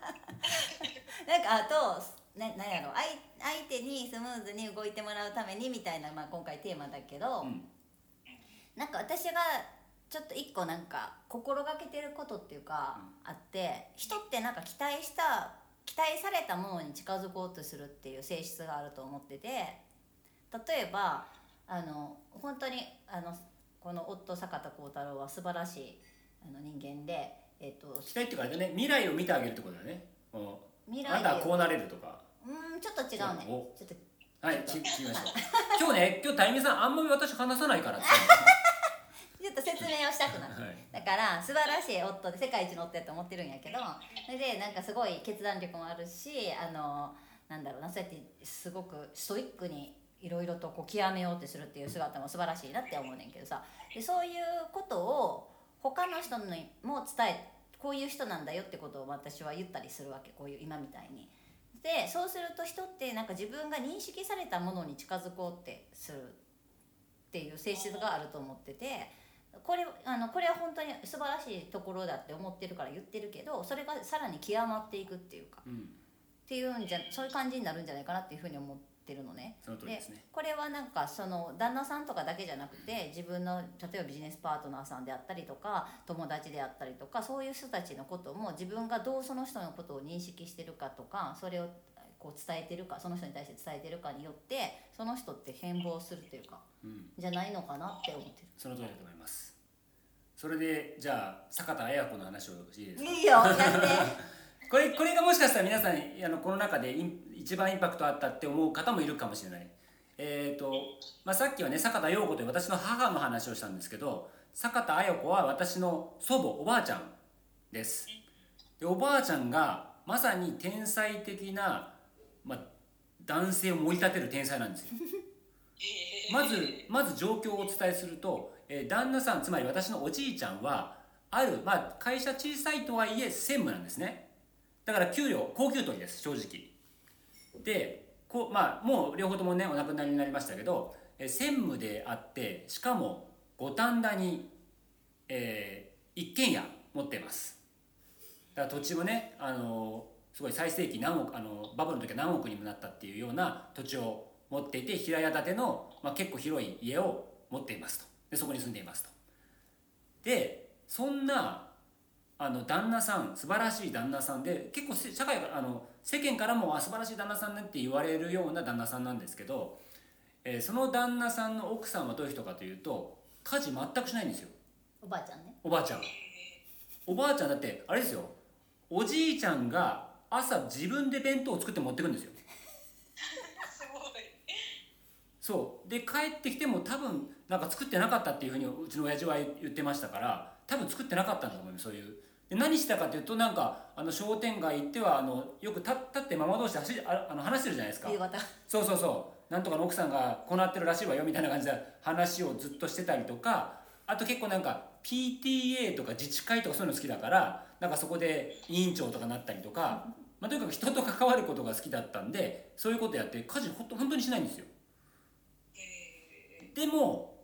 あとななんやろ、相相手にスムーズに動いてもらうためにみたいな、まあ、今回テーマだけど、 うんなんか私がちょっと一個なんか心がけてることっていうか、あって人ってなんか期待した期待されたものに近づこうとするっていう性質があると思ってて、例えばあの本当にあのこの夫坂田幸太郎は素晴らしいあの人間で、えっと、 期待っていうかあれだね、未来を見てあげるってことだね。もう未来あなたはこうなれるとか。 うーんちょっと違うね。 おちょっとはい、聞きましょう。今日ね、今日たゆみさんあんまり私話さないからってちょっと説明をしたくなる、 はいだから素晴らしい夫で世界一の夫やと思ってるんやけど、それでなんかすごい決断力もあるし、あのなんだろうな、そうやってすごくストイックにいろいろとこう極めようってするっていう姿も素晴らしいなって思うねんけどさ、でそういうことを他の人にも伝え、こういう人なんだよってことを私は言ったりするわけ、こういう今みたいに。でそうすると人ってなんか自分が認識されたものに近づこうってするっていう性質があると思ってて、これあのこれは本当に素晴らしいところだって思ってるから言ってるけど、それがさらに極まっていくっていうか、 うん、 っていうんじゃそういう感じになるんじゃないかなっていうふうに思ってるのね。 その通りですね。 これはなんかその旦那さんとかだけじゃなくて、自分の例えばビジネスパートナーさんであったりとか友達であったりとか、そういう人たちのことも自分がどうその人のことを認識してるかとか、それをこう伝えてるか、その人に対して伝えてるかによってその人って変貌するというか、 うん、 じゃないのかなって思ってる。 その通りだと思います。それでじゃあ坂田綾子の話をしていいですか。 いいよやってこれこれがもしかしたら皆さんあのこの中でイン一番インパクトあったって思う方もいるかもしれない。えーとまあ、さっきはね坂田陽子という私の母の話をしたんですけど、坂田綾子は私の祖母おばあちゃんです。でおばあちゃんがまさに天才的な、まあ、男性を盛り立てる天才なんですよ。まずまず状況をお伝えすると、えー、旦那さんつまり私のおじいちゃんはある、まあ、会社小さいとはいえ専務なんですね。だから給料高給取りです正直でこう、まあ、もう両方ともねお亡くなりになりましたけど、えー、専務であってしかも五反田に、えー、一軒家持ってます。だから土地もね、あのー、すごい最盛期何億あのバブルの時は何億にもなったっていうような土地を持っていて、平屋建ての、まあ、結構広い家を持っていますと。でそこに住んでいますと。でそんなあの旦那さん、素晴らしい旦那さんで、結構社会あの世間からもあ素晴らしい旦那さんねって言われるような旦那さんなんですけど、えー、その旦那さんの奥さんはどういう人かというと家事全くしないんですよ。 おばあちゃんね。 おばあちゃんおばあちゃんだってあれですよ、おじいちゃんが朝自分で弁当を作って持ってくんですよ。 すごい。 そうで帰ってきても多分なんか作ってなかったっていうふうにうちの親父は言ってましたから、多分作ってなかったんだと思います。そういうで何したかというと、なんかあの商店街行ってはあのよく立立ってママ同士で走りああの話してるじゃないですか。 夕方そうそうそう、なんとかの奥さんがこうなってるらしいわよみたいな感じで話をずっとしてたりとか、あと結構なんか ピーティーエー とか自治会とかそういうの好きだから、なんかそこで委員長とかなったりとか、まあ、とにかく人と関わることが好きだったんで、そういうことやって家事ほんと本当にしないんですよ。でも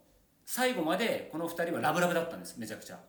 最後までこのふたりはラブラブだったんです。めちゃくちゃ。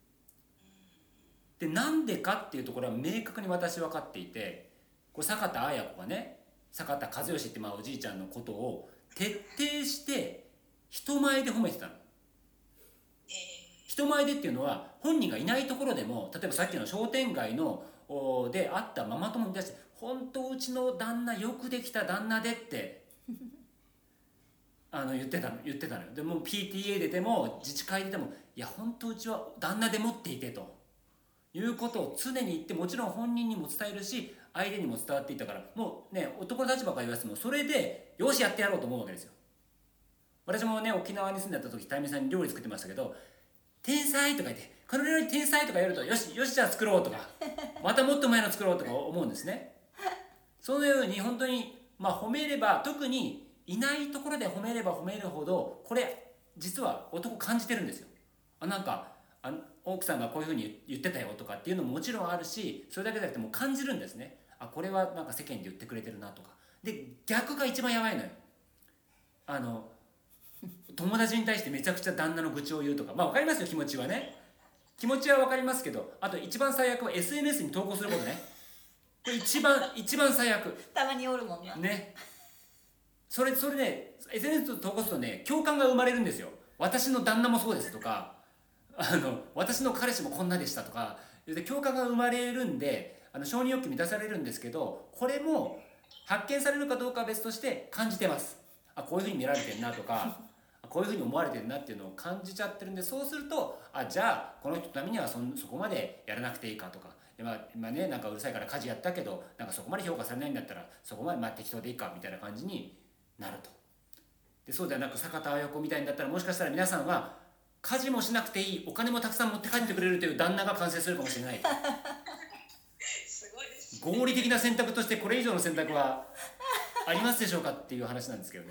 でなんでかっていうところは明確に私分かっていて、これ坂田綾子がね、坂田和義ってまあおじいちゃんのことを徹底して人前で褒めてたの。人前でっていうのは本人がいないところでも、例えばさっきの商店街ので会ったママ友に対して「本当うちの旦那よくできた旦那で」ってあの言ってたの言ってたのよ。でも ピーティーエー ででも自治会ででも「いや本当うちは旦那でもっていて」ということを常に言って、もちろん本人にも伝えるし相手にも伝わっていったから、もうね男の立場から言わせてもそれでよしやってやろうと思うわけですよ。私もね沖縄に住んでた時タイミさんに料理作ってましたけど、天才とか言って、この料理天才とかやると、よしよしじゃあ作ろうとか、またもっと前の作ろうとか思うんですね。そのように本当にまあ褒めれば、特にいないところで褒めれば褒めるほど、これ実は男感じてるんですよ。あなんかあ奥さんがこういうふうに言ってたよとかっていうのももちろんあるし、それだけじゃなくてもう感じるんですね。あこれはなんか世間で言ってくれてるなとか。で逆が一番やばいのよ。あの友達に対してめちゃくちゃ旦那の愚痴を言うとか、まあ分かりますよ気持ちはね、気持ちは分かりますけど、あと一番最悪は エスエヌエス に投稿することね。これ一番一番最悪たまにおるもんなね。それそれね エスエヌエス と投稿するとね、共感が生まれるんですよ。私の旦那もそうですとか、あの私の彼氏もこんなでしたとかで共感が生まれるんで、あの承認欲求満たされるんですけど、これも発見されるかどうかは別として感じてます。あこういうふうに見られてるなとかこういうふうに思われてるなっていうのを感じちゃってるんで、そうするとあじゃあこの人のためには そ, そこまでやらなくていいかとか、今今ねなんかうるさいから家事やったけどなんかそこまで評価されないんだったらそこまでまあ適当でいいかみたいな感じになると。でそうではなく坂田綾子みたいになったら、もしかしたら皆さんは家事もしなくていい、お金もたくさん持って帰ってくれるという旦那が完成するかもしれないと。 すごいです。 合理的な選択としてこれ以上の選択はありますでしょうかっていう話なんですけどね。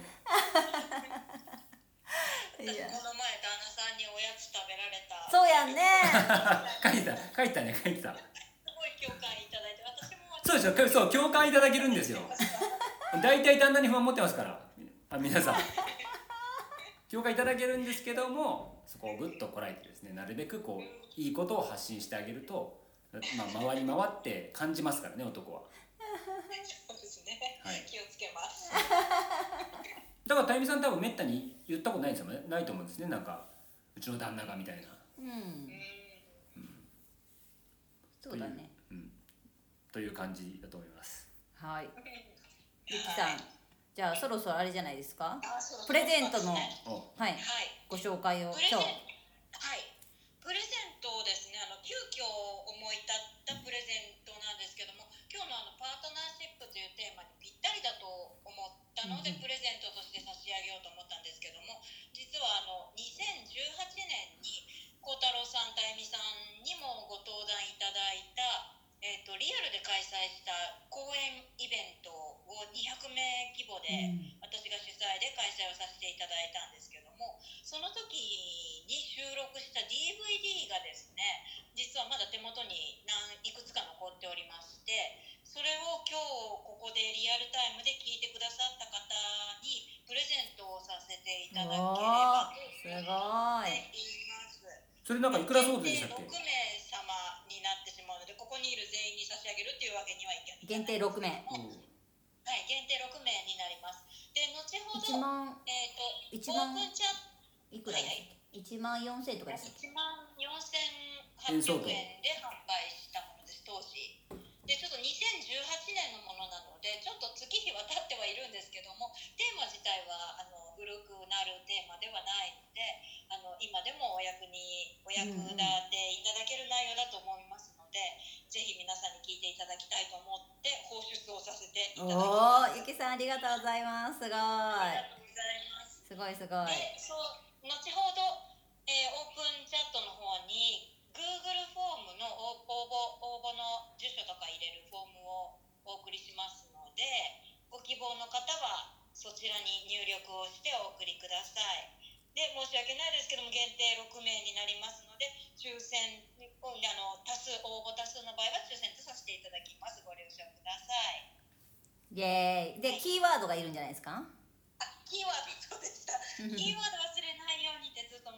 いや私この前旦那さんにおやつ食べられた。 そうやんね書いてた書いてたね書いてた。 すごい共感いただいて、私もそうでしょ、そう共感いただけるんですよ。大体旦那に不安持ってますからあ皆さん共感いただけるんですけども、そこをぐっとこらえてですね、なるべくこういいことを発信してあげると、まあ、回り回って感じますからね男は。 そうですね、 はい、 気をつけます。 だからたゆみさん多分めったに言ったことないんですよね、ないと思うんですね。なんかうちの旦那がみたいな。 うん、うん、そうだね、 うん、という感じだと思います。 はい、ゆきさん、じゃあそろそろあれじゃないですか、 あそうそうプレゼントの、 ね、 はい、 はい、 ご紹介をプレゼン今日。 はい、プレゼントをですね、あの急遽思い立ったプレゼントなんですけども、今日のあのパートナーシップというテーマにぴったりだと思ったので、 うん、 プレゼントとして差し上げようと思ったんですけども、実はあのにせんじゅうはちねんに幸太郎さん、たゆみさんにもご登壇いただいた、えーと、リアルで開催した講演イベントをにひゃくめい規模で、 うん、 私が主催で開催をさせていただいたんですけども、その時に収録した ディーブイディー がですね、実はまだ手元に何いくつか残っておりまして、それを今日ここでリアルタイムで聞いてくださった方にプレゼントをさせていただければとすごい思っています。 それなんかいくらそうでしたっけ？ 限定ろくめい様になってしまうので、ここにいる全員に差し上げるっていうわけにはいかない。 限定ろくめい、 はい、限定ろくめいになります。で、後ほどいちまん、 えー、といちまんオープンチャットいくらですか、 はいはい、 いちまんよんせんとかですか。 いちまんよんせんはっぴゃくえんで販売したものです、当時。で、ちょっとにせんじゅうはちねんのものなので、ちょっと月日は経ってはいるんですけども、テーマ自体はあの古くなるテーマではないので、あの今でもお役にお役立ていただける内容だと思いますので、うんうん、ぜひ皆さんに聞いていただきたいと思って放出をさせていただきます。 おお、ゆきさんありがとうございます。すごい。 ありがとうございます。 すごいすごい。 で、そう後ほど、えー、オープンチャットの方に Google フォームの応募応募の住所とか入れるフォームをお送りしますので、ご希望の方はそちらに入力をしてお送りください。で、申し訳ないですけども限定ろくめいになりますので、抽選あの多数応募多数の場合は抽選とさせていただきます。ご了承ください。 イエーイ。で、はい、キーワードがいるんじゃないですか。 あ、キーワードそうでした。キーワード忘れないようにってずっと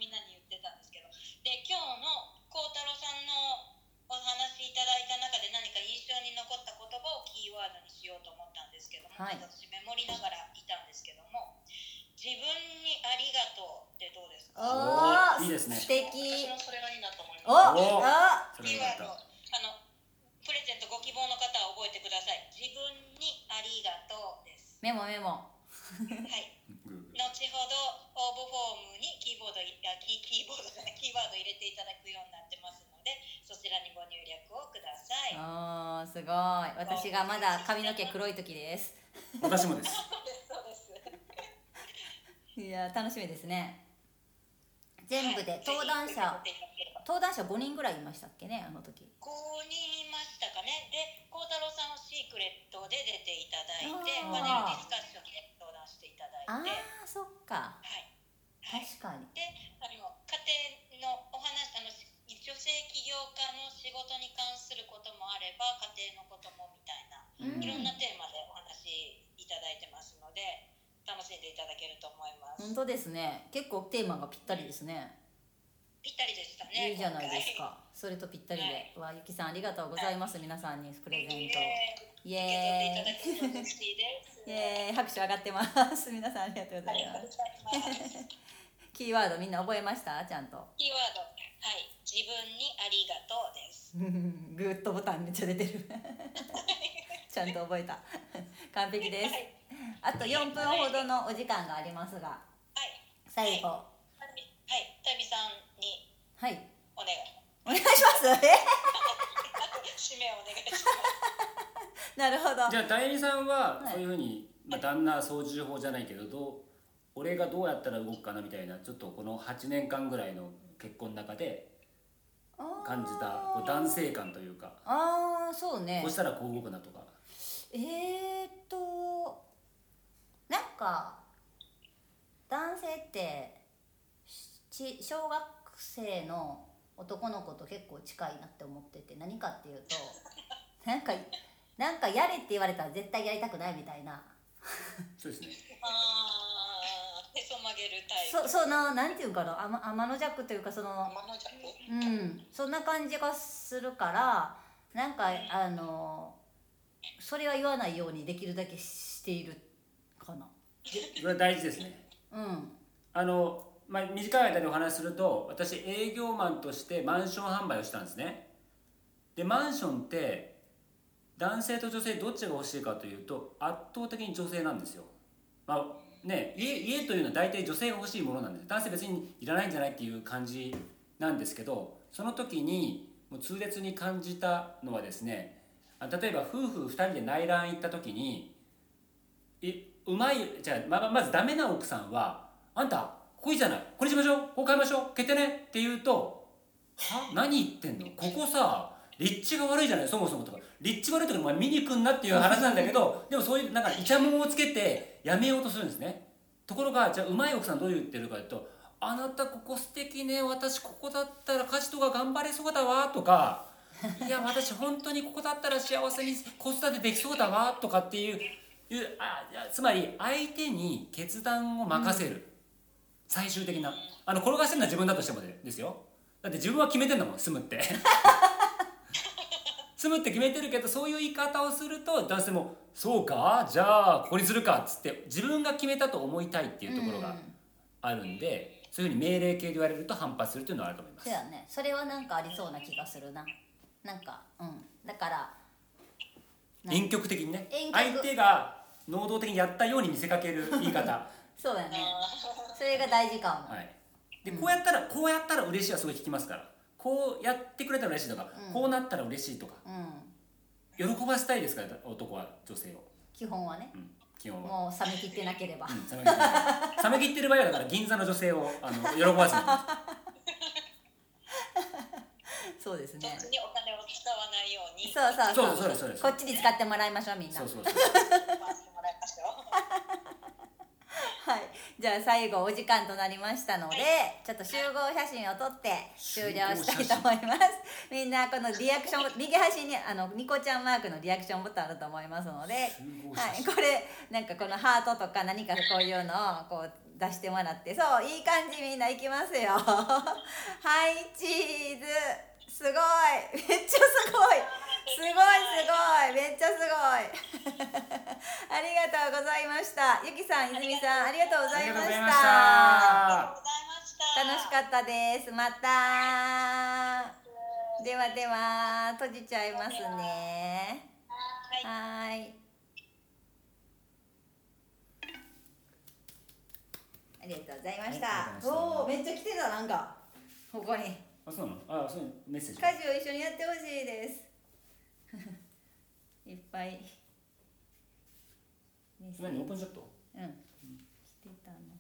はい私メモりながらいたんですけども、自分にありがとうってどうですか？ おー、 いいですね。 素敵。 私もそれがいいなと思いおます。 おあそキーワード、 れよかった。 あのプレゼントご希望の方は覚えてください。自分にありがとうです。 メモメモ。 はい。 グーグル後ほど応募フォームにキーボードいやキーキーボードじゃないキーワード入れていただくようになってますので、そちらにご入力をください。 おー、すごい。私がまだ髪の毛黒い時です。 私もです。 そうですそうです。 いや楽しみですね。全部ではい登壇者ぜひぜひ登壇者ごにんぐらいいましたっけね、あの時。 ごにんいましたかね。で、孝太郎さんはシークレットで出ていただいて、 あーパネルディスカッションで登壇していただあいて、 ー、そっか。 はい。はい。 確かに。 で、あの家庭のお話、あの女性起業家の仕事に関することもあれば、家庭のこともみたいな、 うんいろんなテーマでお話いただいてますので、楽しんでいただけると思います。 本当ですね。結構テーマがぴったりですね。 ぴったりでしたね。 いいじゃないです今か。それとぴったりで。 はわあ、ゆきさんありがとうございます。皆さんにプレゼント。 回。 イ受エけ取っていただけるとーイ。 嬉しいです。 イエーイ、拍手上がってます。皆さんありがとうございまありがとうす。 ございます。 キーワードみんな覚えましたちゃんと。 キーワード、はい、自分にありがとうです。 グッドボタンめっちゃ出てる。ちゃんと覚えた。完璧です。 はい、 あとよんぷんほどのお時間がありますが、 はい、 最後、 はい、タミさんにはい、 お願い。 お願いします。え締めをお願いします。 なるほど。 じゃあ代理さんははいそういうふうに、まあ、旦那操縦法じゃないけど、どう俺がどうやったら動くかなみたいな、ちょっとこのはちねんかんぐらいの結婚の中で感じたこう男性感というか、 ああ、そうねこう。したらこう動くなとか。 えーっとなんか男性ってち小学生の男の子と結構近いなって思ってて、何かっていうとなんかなんかやれって言われたら絶対やりたくないみたいな、 そうですね。 ああ、へそ曲げるタイプ。 そそのなんていうかな、あま天の弱というか、その天の弱。 うんそんな感じがするから、なんかあのそれは言わないようにできるだけしているかな。 それは大事ですね。 うんあの、まあ、短い間でお話しすると、私営業マンとしてマンション販売をしたんですね。でマンションって男性と女性どっちが欲しいかというと圧倒的に女性なんですよ。まあね、家, 家というのは大体女性が欲しいものなんです。男性別にいらないんじゃないっていう感じなんですけど、その時にもう痛烈に感じたのはですね、あ例えば夫婦ふたりで内覧行った時に、いうまいじゃあ ま, まずダメな奥さんは「あんたここいいじゃない、これしましょう、ここ買いましょう、決定ね」って言うと「は何言ってんの、ここさ立地が悪いじゃないそもそも」とか、立地悪いとかお前見に来んなっていう話なんだけどでもそういうなんかイチャモンをつけてやめようとするんですね。ところがじゃあうまい奥さんどう言ってるかというと「あなたここ素敵ね、私ここだったら家事とか頑張れそうだわ」とか「いや私本当にここだったら幸せに子育てできそうだわ」とかっていういうあいやつまり相手に決断を任せる、うん、最終的なあの転がしてるのは自分だとしてもですよ。だって自分は決めてんだもん、住むって住むって決めてるけど、そういう言い方をすると男性も「そうかじゃあここにするか」っつって自分が決めたと思いたいっていうところがあるんで、うん、そういうふうに命令形で言われると反発するというのはあると思います。 そうやね、それはなんかありそうな気がするな。なんかうんだから婉曲的にね、 婉曲相手が能動的にやったように見せかける言い方そうやね、それが大事かも。 はい、でこうやったら、こうやったら嬉しいはすごい聞きますから、こうやってくれたら嬉しいとか、 うん、 こうなったら嬉しいとか、 うん、 喜ばせたいですから男は女性を基本はね、 うん、基本はもう冷めきってなければ、 うん、冷めきってない冷めきってる場合はだから銀座の女性をあの喜ばせてそうですね、 そっちにお金を使わないように、 そうそうそうそうそうそうそうこっちに使ってもらいましょうみんな。 そうそうそう回してもらいましょうはい、じゃあ最後お時間となりましたので、はい、ちょっと集合写真を撮って終了したいと思います。みんなこのリアクション右端にあのニコちゃんマークのリアクションボタンあると思いますので、はい、これなんかこのハートとか何かこういうのをこう出してもらって、そういい感じ、みんないきますよはいチーズ、すごい、めっちゃすごいすごいすごいめっちゃすごいはありがとうございました。ゆきさん、いずみさん、ありがとうございましありがとうございまた。 ありがとうございました。 楽しかったです。また。ではでは、閉じちゃいますね。 はい。 はーい。ありがとうございましはいありた。 がとうございましたおお、めっちゃ来てた、なんか。ここに。 あ、そうなの？あ、そういうメッセージ。 家事を一緒にやってほしいです。いっぱい。メッセージ何オープンチャット？ うん。来てたの。